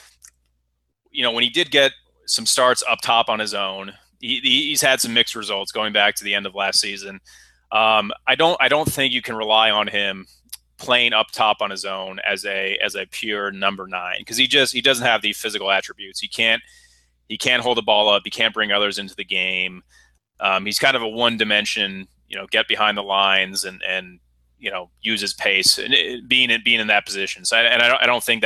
when he did get some starts up top on his own, he's had some mixed results going back to the end of last season. I don't think you can rely on him playing up top on his own as a pure number 9, because he doesn't have the physical attributes. He can't hold the ball up. He can't bring others into the game. He's kind of a one dimension, get behind the lines and use his pace and being in that position. So I don't think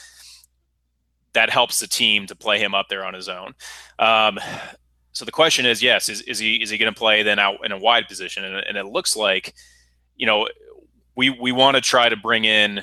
that helps the team to play him up there on his own. So the question is, yes, is he going to play then out in a wide position? And it looks like, we want to try to bring in.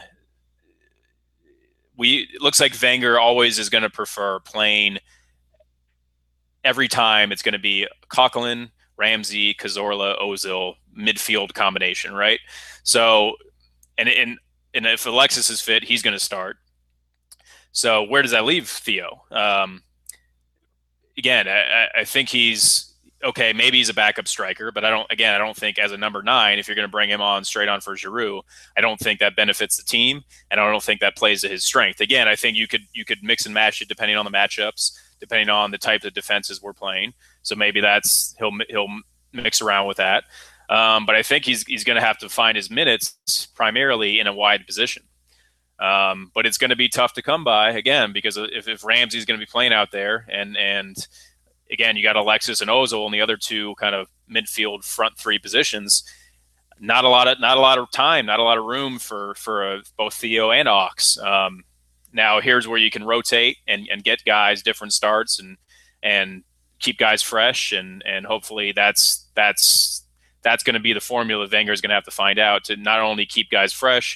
It looks like Wenger always is going to prefer playing every time. It's going to be Coquelin, Ramsey, Cazorla, Ozil midfield combination, right? So, and if Alexis is fit, he's going to start. So where does that leave Theo? Again, I think he's okay. Maybe he's a backup striker, but I don't think as a number 9, if you're going to bring him on straight on for Giroud, I don't think that benefits the team, and I don't think that plays to his strength. Again, I think you could mix and match it depending on the matchups, depending on the type of defenses we're playing. So maybe he'll mix around with that. But I think he's going to have to find his minutes primarily in a wide position. But it's going to be tough to come by, again, because if Ramsey's going to be playing out there, and again, you got Alexis and Ozil in the other 2 kind of midfield front 3 positions, not a lot of time, not a lot of room for both Theo and Ox. Now here's where you can rotate and get guys different starts and keep guys fresh, and hopefully that's going to be the formula Wenger is going to have to find out to not only keep guys fresh,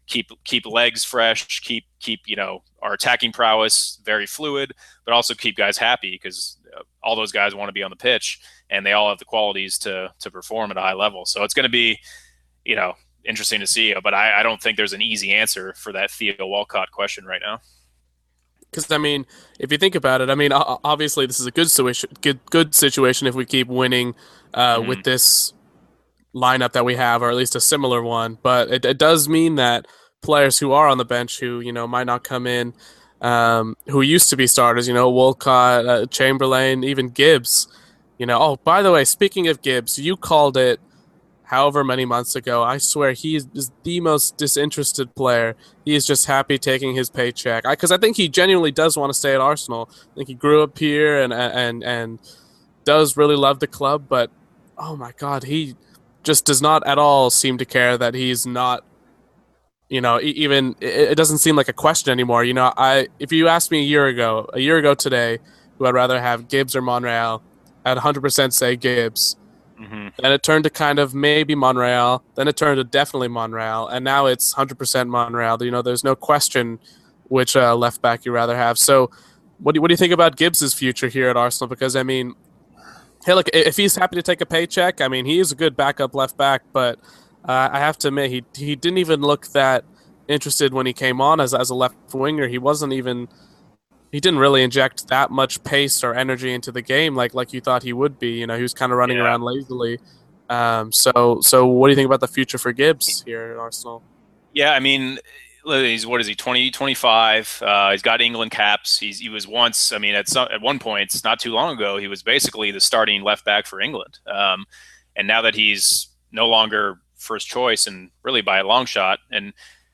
keep legs fresh, keep our attacking prowess very fluid, but also keep guys happy because all those guys want to be on the pitch and they all have the qualities to perform at a high level. So it's going to be interesting to see, but I don't think there's an easy answer for that Theo Walcott question right now. Because, I mean, if you think about it, I mean, obviously this is a good situation if we keep winning with this lineup that we have, or at least a similar one. But it does mean that players who are on the bench who, might not come in, who used to be starters, Walcott, Chamberlain, even Gibbs, Oh, by the way, speaking of Gibbs, you called it however many months ago. I swear he is the most disinterested player. He is just happy taking his paycheck. Because I think he genuinely does want to stay at Arsenal. I think he grew up here and does really love the club. But, oh my God, he just does not at all seem to care that he's not, even it doesn't seem like a question anymore. If you asked me a year ago today, who I'd rather have, Gibbs or Monreal, I'd 100% say Gibbs. Mm-hmm. Then it turned to kind of maybe Monreal. Then it turned to definitely Monreal. And now it's 100% Monreal. There's no question which left back you'd rather have. So what do you think about Gibbs' future here at Arsenal? Because, I mean, hey, look, if he's happy to take a paycheck, I mean, he is a good backup left back. But I have to admit, he didn't even look that interested when he came on as a left winger. He didn't really inject that much pace or energy into the game like you thought he would be. He was kind of running around lazily. So what do you think about the future for Gibbs here at Arsenal? Yeah, I mean, he's 20, 25. He's got England caps. He was once, I mean, at one point, not too long ago, he was basically the starting left back for England. And now that he's no longer first choice, and really by a long shot, and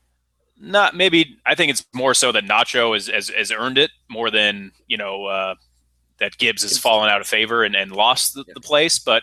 I think it's more so that Nacho has earned it more than that Gibbs has fallen out of favor and lost the place. But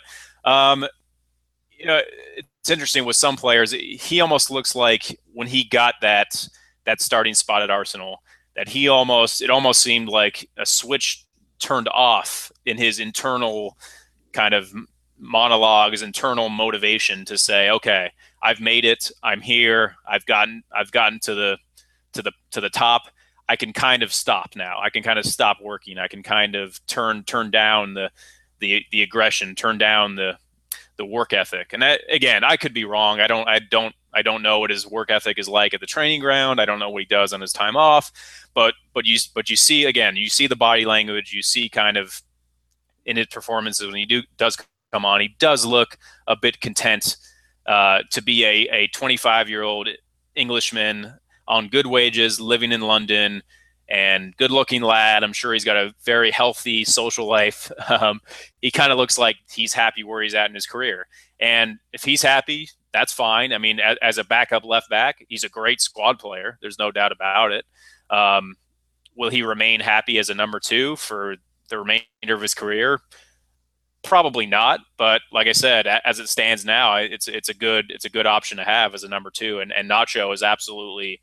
it's interesting with some players. He almost looks like when he got that starting spot at Arsenal, that it almost seemed like a switch turned off in his internal kind of monologue, his internal motivation to say, okay, I've made it. I'm here. I've gotten to the top. I can kind of stop now. I can kind of stop working. I can kind of turn down the aggression, turn down the work ethic. And that, again, I could be wrong. I don't know what his work ethic is like at the training ground. I don't know what he does on his time off. But you see, again, you see the body language. You see kind of in his performances when he does come on, he does look a bit content to be a 25-year-old Englishman on good wages, living in London, and good-looking lad. I'm sure he's got a very healthy social life. He kind of looks like he's happy where he's at in his career. And if he's happy, that's fine. I mean, as a backup left back, he's a great squad player. There's no doubt about it. Will he remain happy as a number two for the remainder of his career? Probably not, but like I said, as it stands now, it's a good option to have as a number two, and Nacho is absolutely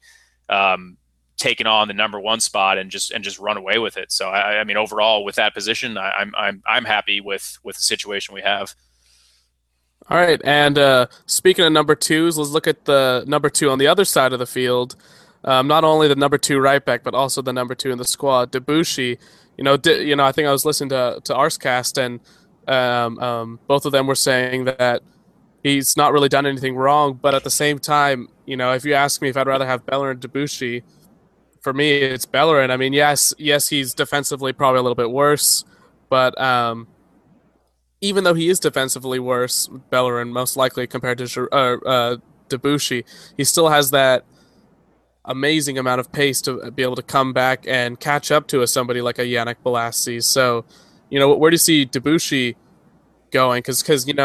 taken on the number one spot and just run away with it. So I mean, overall, with that position, I'm happy with the situation we have. All right, and speaking of number twos, let's look at the number two on the other side of the field. Not only the number two right back, but also the number two in the squad, Debuchy. I think I was listening to Arscast, and both of them were saying that he's not really done anything wrong, but at the same time, if you ask me if I'd rather have Bellerin or Debuchy, for me, it's Bellerin. I mean, yes, he's defensively probably a little bit worse, but even though he is defensively worse, Bellerin most likely compared to Debuchy, he still has that amazing amount of pace to be able to come back and catch up to somebody like a Yannick Bolasie. So, where do you see Debuchy going? Because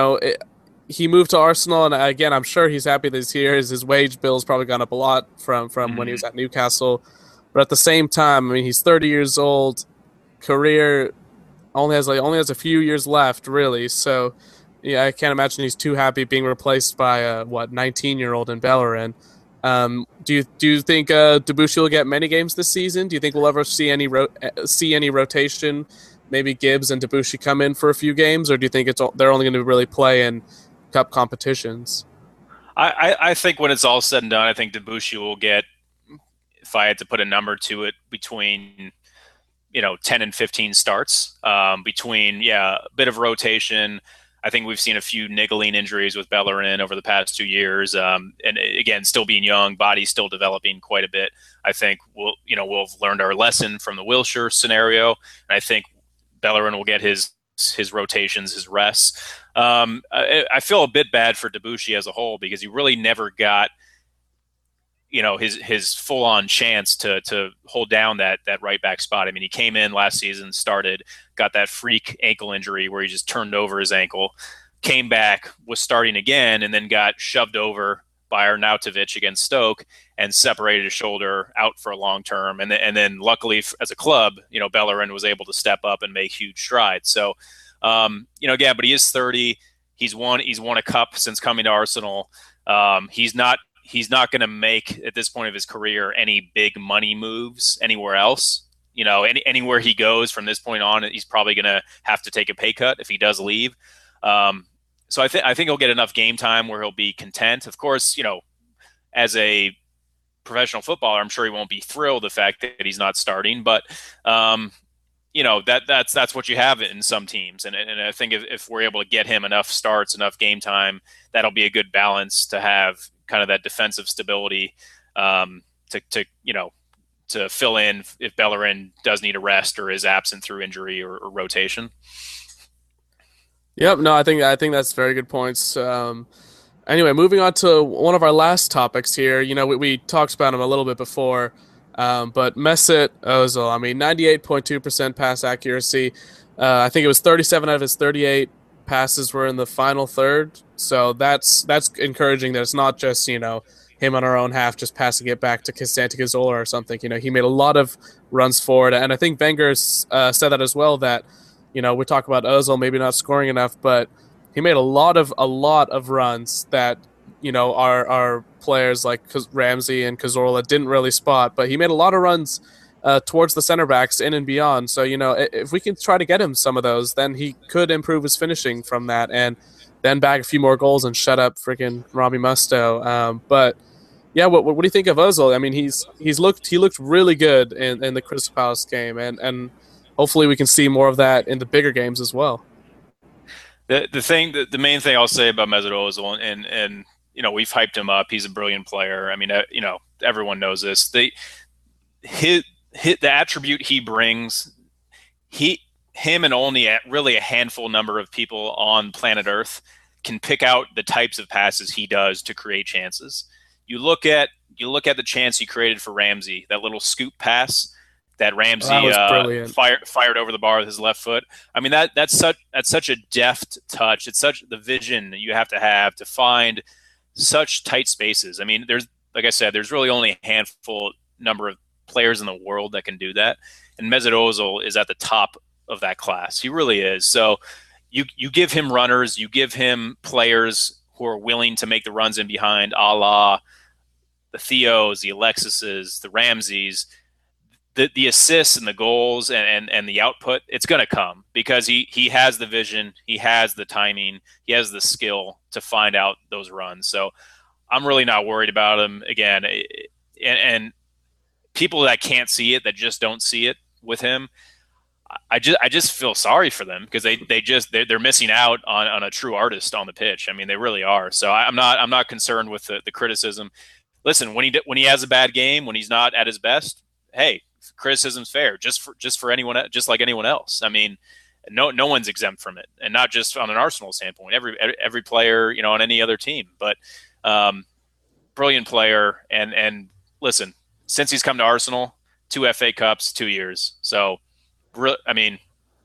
he moved to Arsenal, and again, I'm sure he's happy that he's here. His wage bill's probably gone up a lot from when he was at Newcastle. But at the same time, I mean, he's 30 years old, career only has a few years left, really. So, yeah, I can't imagine he's too happy being replaced by a 19-year-old in Bellerin. Do you think Debuchy will get many games this season? Do you think we'll ever see any rotation? Maybe Gibbs and Debuchy come in for a few games, or do you think they're only going to really play in cup competitions? I think when it's all said and done, I think Debuchy will get, if I had to put a number to it, between 10 and 15 starts. Between a bit of rotation. I think we've seen a few niggling injuries with Bellerin over the past 2 years, and again, still being young, body still developing quite a bit. I think we'll have learned our lesson from the Wilshere scenario, and I think Bellerin will get his rotations, his rests. I feel a bit bad for Debuchy as a whole because he really never got his full on chance to hold down that right back spot. I mean, he came in last season, started, got that freak ankle injury where he just turned over his ankle, came back, was starting again, and then got shoved over by Arnautovic against Stoke and separated his shoulder, out for a long term. And then luckily as a club, Bellerin was able to step up and make huge strides. So, again, but he is 30. He's won a cup since coming to Arsenal. He's not going to make, at this point of his career, any big money moves anywhere else. Anywhere he goes from this point on, he's probably going to have to take a pay cut if he does leave. So I think he'll get enough game time where he'll be content. Of course, as a professional footballer, I'm sure he won't be thrilled the fact that he's not starting, but that's what you have in some teams. And I think if we're able to get him enough starts, enough game time, that'll be a good balance to have kind of that defensive stability to fill in if Bellerin does need a rest or is absent through injury or rotation. Yep. No, I think that's very good points. Anyway, moving on to one of our last topics here. We talked about him a little bit before, but Mesut Ozil. I mean, 98.2% pass accuracy. I think it was 37 out of his 38 passes were in the final third. So that's encouraging that it's not just him on our own half just passing it back to Santi Cazorla or something. He made a lot of runs forward, and I think Wenger said that as well. That we talk about Ozil maybe not scoring enough, but he made a lot of runs that our players like Ramsey and Cazorla didn't really spot. But he made a lot of runs towards the center backs in and beyond. So if we can try to get him some of those, then he could improve his finishing from that, and then bag a few more goals and shut up freaking Rami Musto. But yeah, what do you think of Ozil? I mean, he looked really good in the Crystal Palace game, and hopefully we can see more of that in the bigger games as well. The main thing I'll say about Mesut Ozil, and we've hyped him up. He's a brilliant player. I mean, everyone knows this. The attribute he brings, him and only really a handful number of people on planet Earth can pick out the types of passes he does to create chances. You look at the chance he created for Ramsey, that little scoop pass that Ramsey fired over the bar with his left foot. I mean, that's such a deft touch. It's such the vision that you have to find such tight spaces. I mean, like I said, there's really only a handful number of players in the world that can do that, and Mesut Ozil is at the top of that class. He really is. So you give him runners, you give him players who are willing to make the runs in behind, a la the Theos, the Alexises, the Ramseys. The assists and the goals and the output, it's going to come because he has the vision, he has the timing, he has the skill to find out those runs. So I'm really not worried about him again. And people that can't see it, that just don't see it with him, I just feel sorry for them because they're missing out on a true artist on the pitch. I mean, they really are. So I'm not concerned with the criticism. Listen, when he has a bad game, when he's not at his best, hey, criticism's fair, just for anyone, just like anyone else. I mean, no one's exempt from it, and not just on an Arsenal standpoint. Every player, on any other team. But brilliant player, and listen, since he's come to Arsenal, 2 FA Cups, 2 years. So, I mean,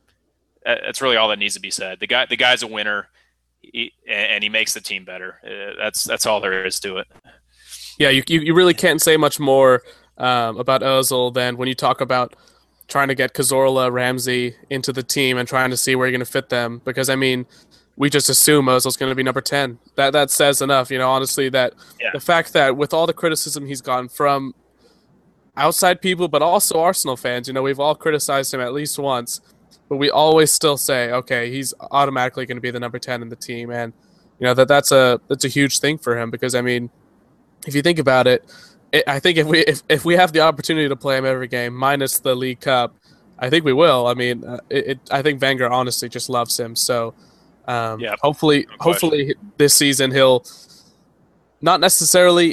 that's really all that needs to be said. The guy's a winner, and he makes the team better. That's all there is to it. Yeah, you really can't say much more about Ozil than when you talk about trying to get Cazorla, Ramsey into the team and trying to see where you're going to fit them. Because, I mean, we just assume Ozil's going to be number 10. That says enough, honestly, that the fact that with all the criticism he's gotten from outside people, but also Arsenal fans, we've all criticized him at least once, but we always still say, okay, he's automatically going to be the number 10 in the team. And that's a huge thing for him because I mean, if you think about it, I think if we have the opportunity to play him every game minus the League Cup, I think we will. I mean, I think Wenger honestly just loves him. So hopefully this season he'll not necessarily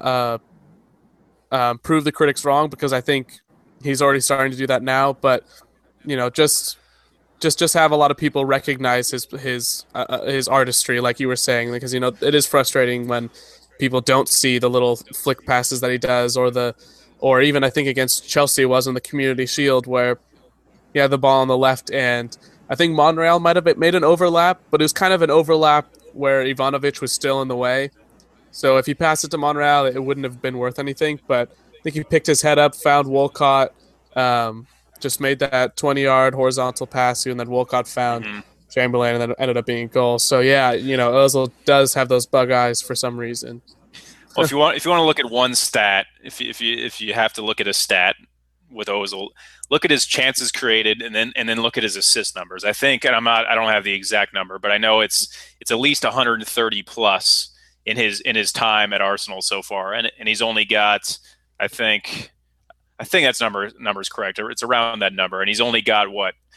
prove the critics wrong because I think he's already starting to do that now. But just have a lot of people recognize his artistry, like you were saying, because it is frustrating when people don't see the little flick passes that he does, or even I think against Chelsea it was in the Community Shield where he had the ball on the left, and I think Monreal might have made an overlap, but it was kind of an overlap where Ivanovic was still in the way. So if he passed it to Monreal, it wouldn't have been worth anything. But I think he picked his head up, found Walcott, just made that 20-yard horizontal pass, and then Walcott found Chamberlain, and then it ended up being a goal. So yeah, Ozil does have those bug eyes for some reason. Well, if you want to look at one stat, if you have to look at a stat with Ozil, look at his chances created, and then look at his assist numbers. I think, and I don't have the exact number, but I know it's at least 130 plus in his time at Arsenal so far, and he's only got, I think that's number's correct. It's around that number, and he's only got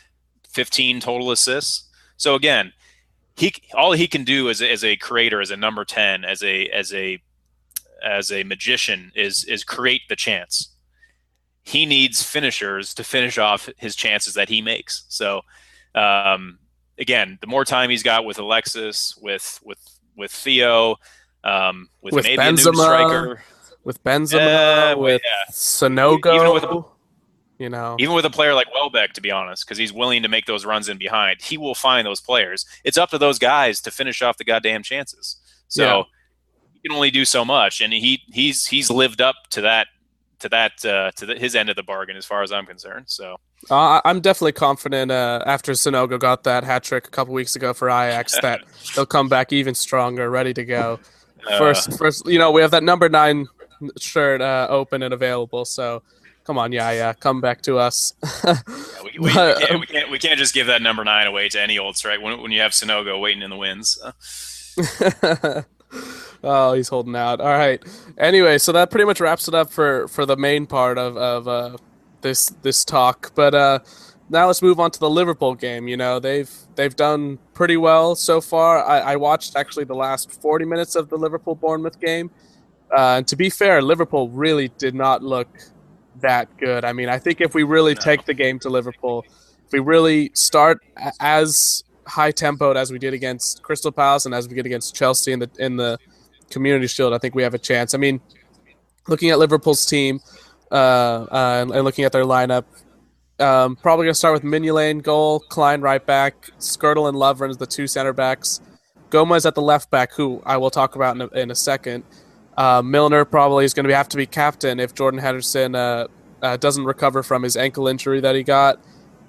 15 total assists. So again, all he can do as a creator, as a number 10, as a magician is create the chance. He needs finishers to finish off his chances that he makes. So again, the more time he's got with Alexis, with Theo, with maybe Benzema, a new striker, with Benzema, with Sanogo, even with a player like Welbeck, to be honest, because he's willing to make those runs in behind, he will find those players. It's up to those guys to finish off the goddamn chances. So he can only do so much, and he's lived up to that. His end of the bargain, as far as I'm concerned. So I'm definitely confident after Sanogo got that hat trick a couple weeks ago for Ajax that he'll come back even stronger, ready to go. First, we have that number 9 shirt open and available. So come on, come back to us. we can't just give that number 9 away to any old strike when you have Sanogo waiting in the wings. Oh, he's holding out. All right. Anyway, so that pretty much wraps it up for the main part of this talk. But now let's move on to the Liverpool game. They've done pretty well so far. I watched actually the last 40 minutes of the Liverpool-Bournemouth game. And to be fair, Liverpool really did not look that good. I mean, I think if we really take the game to Liverpool, if we really start as high-tempoed as we did against Crystal Palace and as we did against Chelsea in the Community Shield, I think we have a chance. I mean, looking at Liverpool's team and looking at their lineup, probably going to start with Mignolet in goal, Klein right back, Skrtel and Lovren as the 2 center backs, Gomez at the left back, who I will talk about in a second. Milner probably is going to have to be captain if Jordan Henderson doesn't recover from his ankle injury that he got.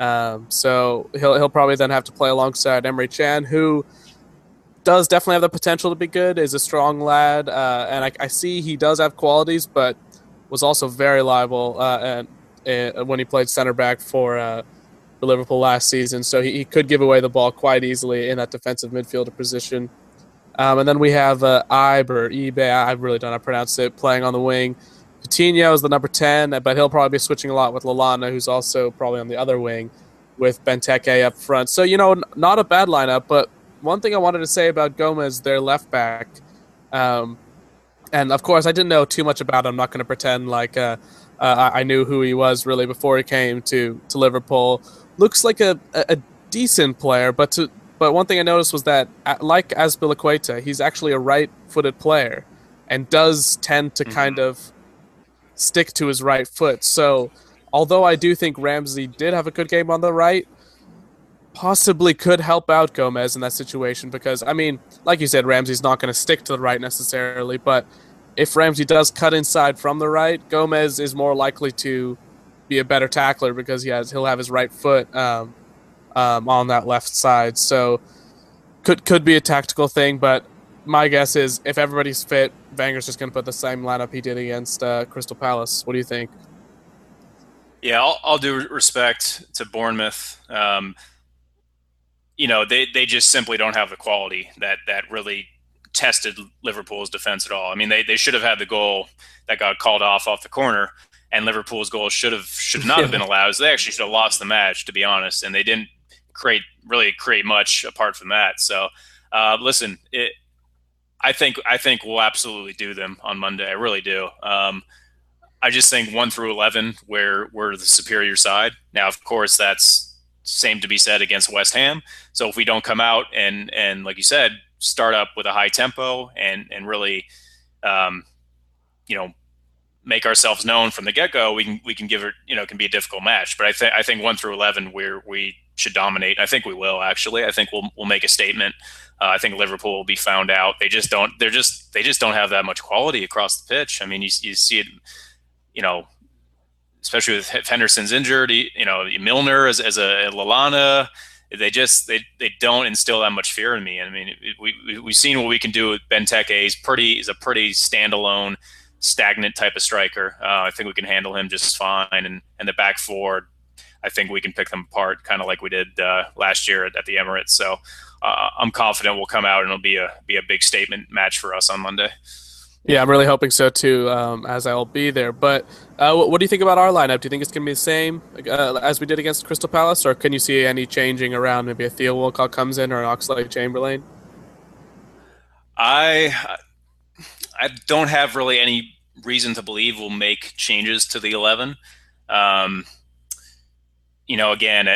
So he'll probably then have to play alongside Emre Can, who does definitely have the potential to be good, is a strong lad, and I see he does have qualities, but was also very liable when he played center back for Liverpool last season, so he could give away the ball quite easily in that defensive midfielder position. And then we have Ibe, I really don't know how to pronounce it, playing on the wing. Coutinho is the number 10, but he'll probably be switching a lot with Lallana, who's also probably on the other wing, with Benteke up front. So, not a bad lineup, but one thing I wanted to say about Gomez, their left back, and of course I didn't know too much about him. I'm not going to pretend like I knew who he was really before he came to Liverpool. Looks like a decent player, but one thing I noticed was that, like Azpilicueta, he's actually a right-footed player and does tend to kind of stick to his right foot. So although I do think Ramsey did have a good game on the right, possibly could help out Gomez in that situation because, I mean, like you said, Ramsey's not going to stick to the right necessarily, but if Ramsey does cut inside from the right, Gomez is more likely to be a better tackler because he'll have his right foot on that left side. So could be a tactical thing, but my guess is if everybody's fit, Wenger's just going to put the same lineup he did against Crystal Palace. What do you think? Yeah, I'll do respect to Bournemouth. they just simply don't have the quality that really tested Liverpool's defense at all. I mean, they should have had the goal that got called off the corner, and Liverpool's goal should not have been allowed. So they actually should have lost the match, to be honest, and they didn't really create much apart from that. So, listen, I think we'll absolutely do them on Monday. I really do. I just think 1 through 11, we're the superior side. Now, of course, that's same to be said against West Ham. So if we don't come out and like you said, start up with a high tempo and really, make ourselves known from the get-go, we can give it, it can be a difficult match. But I think 1 through 11, we should dominate. I think we will, actually. I think we'll make a statement. I think Liverpool will be found out. They just don't have that much quality across the pitch. I mean, you see it, especially with Henderson's injured, Milner as a Lallana, they don't instill that much fear in me. I mean, we've seen what we can do with Benteke. He's a pretty standalone, stagnant type of striker. I think we can handle him just fine. And the back four, I think we can pick them apart, kind of like we did last year at the Emirates. So I'm confident we'll come out and it'll be a big statement match for us on Monday. Yeah, I'm really hoping so too, as I'll be there. But what do you think about our lineup? Do you think it's going to be the same as we did against Crystal Palace, or can you see any changing around? Maybe a Theo Walcott comes in or an Oxlade-Chamberlain? I don't have really any reason to believe we'll make changes to the 11. Again,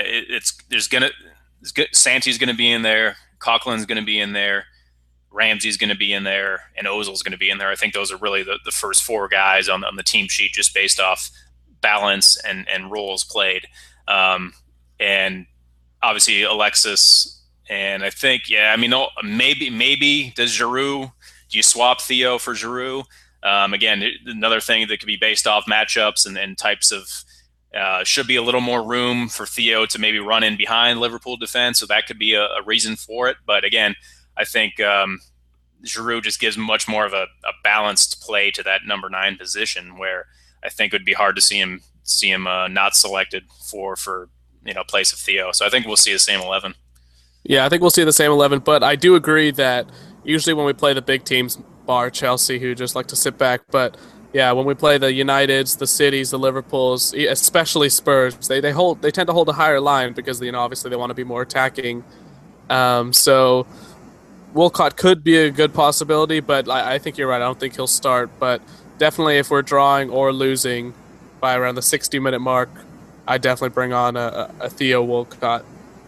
Santi's going to be in there, Coughlin's going to be in there, Ramsey's going to be in there, and Ozil's going to be in there. I think those are really the first 4 guys on the team sheet, just based off balance and roles played. And obviously Alexis, and I think, maybe does Giroud, do you swap Theo for Giroud? Again, another thing that could be based off matchups and types of, should be a little more room for Theo to maybe run in behind Liverpool defense. So that could be a reason for it. But again, I think Giroud just gives much more of a balanced play to that number 9 position, where I think it would be hard to see him not selected for place of Theo. So I think we'll see the same 11. Yeah, I think we'll see the same 11, but I do agree that usually when we play the big teams, bar Chelsea, who just like to sit back, but yeah, when we play the Uniteds, the Cities, the Liverpools, especially Spurs, they tend to hold a higher line because obviously they want to be more attacking. So Walcott could be a good possibility, but I think you're right. I don't think he'll start, but definitely if we're drawing or losing by around the 60-minute mark, I definitely bring on a Theo Walcott.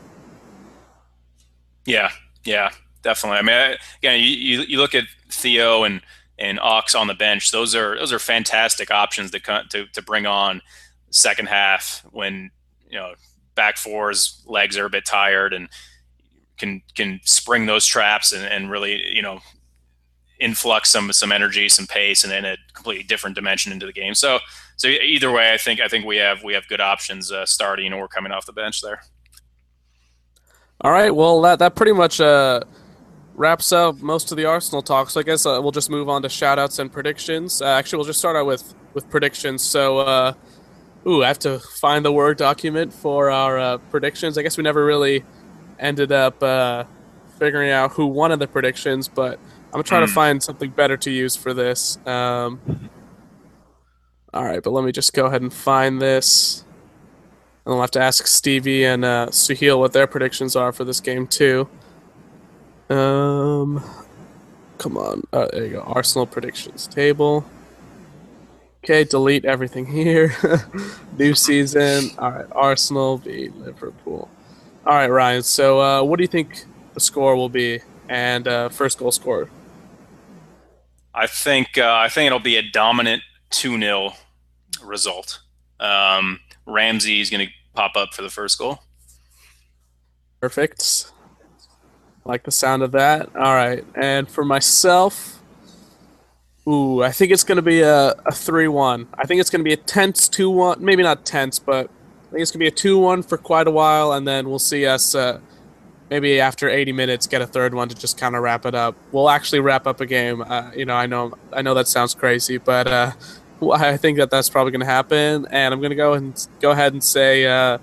Yeah, definitely. I mean, again, you look at Theo and Ox on the bench; those are fantastic options to bring on second half when back four's legs are a bit tired and can spring those traps and really influx some energy, some pace, and then a completely different dimension into the game. So either way, I think we have good options starting or coming off the bench there. All right, well that pretty much wraps up most of the Arsenal talk. So I guess we'll just move on to shout-outs and predictions. Actually, we'll just start out with predictions. So I have to find the Word document for our predictions. I guess we never really ended up figuring out who won in the predictions, but I'm trying to find something better to use for this. All right, but let me just go ahead and find this. And I'll have to ask Stevie and Suhail what their predictions are for this game too. Come on. There you go. Arsenal predictions table. Okay, delete everything here. New season. All right, Arsenal v Liverpool. All right, Ryan. So what do you think the score will be and first goal scorer? I think it'll be a dominant 2-0 result. Ramsey is going to pop up for the first goal. Perfect. Like the sound of that. All right. And for myself, I think it's going to be a 3-1. I think it's going to be a tense 2-1. Maybe not tense, but I think it's going to be a 2-1 for quite a while, and then we'll see us maybe after 80 minutes get a third one to just kind of wrap it up. We'll actually wrap up a game. I know that sounds crazy, but I think that's probably going to happen, and I'm going to go ahead and say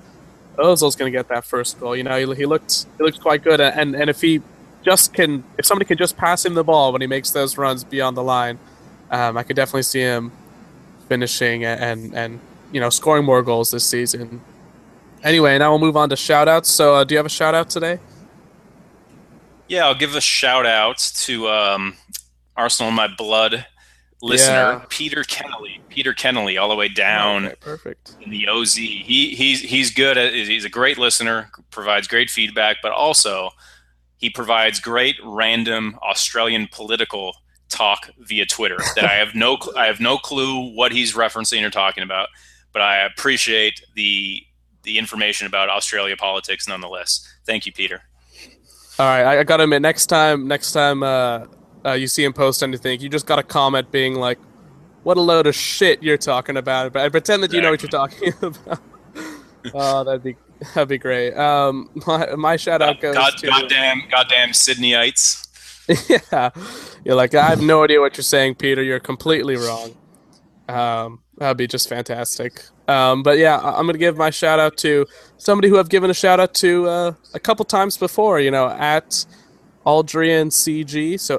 Ozil's going to get that first goal. You know, he looked quite good, and if somebody can just pass him the ball when he makes those runs beyond the line, I could definitely see him finishing and scoring more goals this season. Anyway, now we'll move on to shout-outs. So do you have a shout-out today? Yeah, I'll give a shout-out to Arsenal in My Blood listener, Peter Kennelly, all the way down perfect. In the OZ. He's good he's a great listener, provides great feedback, but also he provides great random Australian political talk via Twitter that I have no clue what he's referencing or talking about, but I appreciate the information about Australia politics nonetheless. Thank you, Peter. All right, I gotta admit, next time you see him post anything, you just gotta comment being like, "What a load of shit you're talking about," but I pretend that you know what you're talking about. Oh, that'd be great. My shout out goes to goddamn Sydneyites. Yeah, you're like, I have no idea what you're saying, Peter. You're completely wrong. That'd be just fantastic. But yeah, I'm gonna give my shout out to somebody who I've given a shout out to a couple times before. You know, at Aldrian CG, so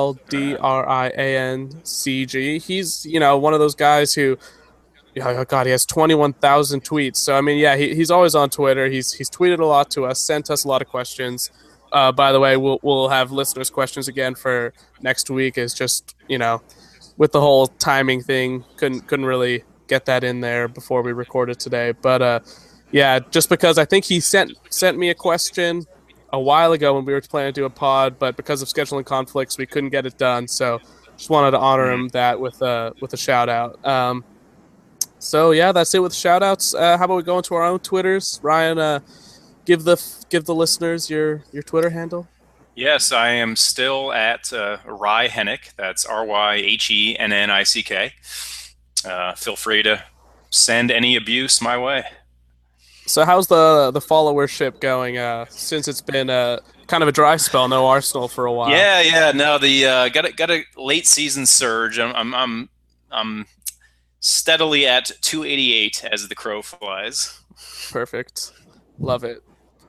ALDRIANCG. He's one of those guys who, oh God, he has 21,000 tweets. So I mean, yeah, he's always on Twitter. He's tweeted a lot to us, sent us a lot of questions. By the way, we'll have listeners' questions again for next week. Is just with the whole timing thing, couldn't really get that in there before we recorded today. But yeah, just because I think he sent me a question a while ago when we were planning to do a pod, but because of scheduling conflicts, we couldn't get it done. So just wanted to honor him that with a shout out. So yeah, that's it with shout outs. How about we go into our own Twitters? Ryan, give the listeners your Twitter handle. Yes, I am still at Ryhennick. That's RYHENNICK. Feel free to send any abuse my way. So how's the followership going? Since it's been kind of a dry spell, no Arsenal for a while. Yeah. No, the got a late season surge. I'm steadily at 288 as the crow flies. Perfect, love it.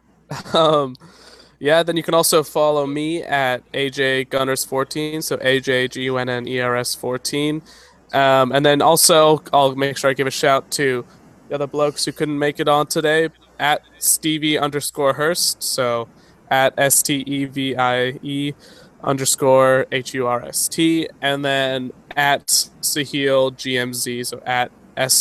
Yeah, then you can also follow me at AJGunners14, so AJGUNNERS14. And then also, I'll make sure I give a shout to the other blokes who couldn't make it on today, at Stevie_Hurst, so at STEVIE_HURST, and then at Sahil GMZ, so at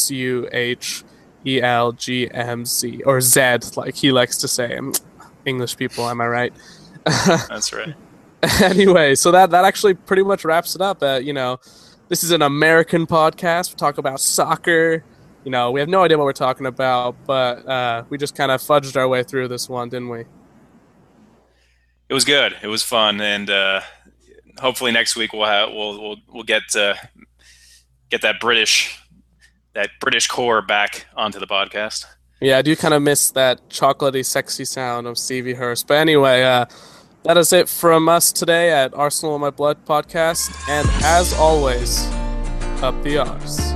SUHELGMZ, or Z, like he likes to say. English people, am I right? That's right. Anyway, so that actually pretty much wraps it up. This is an American podcast. We talk about soccer. We have no idea what we're talking about, but we just kind of fudged our way through this one, didn't we? It was good. It was fun, and hopefully next week we'll get that British core back onto the podcast. Yeah, I do kind of miss that chocolatey, sexy sound of Stevie Hurst. But anyway, that is it from us today at Arsenal in My Blood podcast. And as always, up the Rs.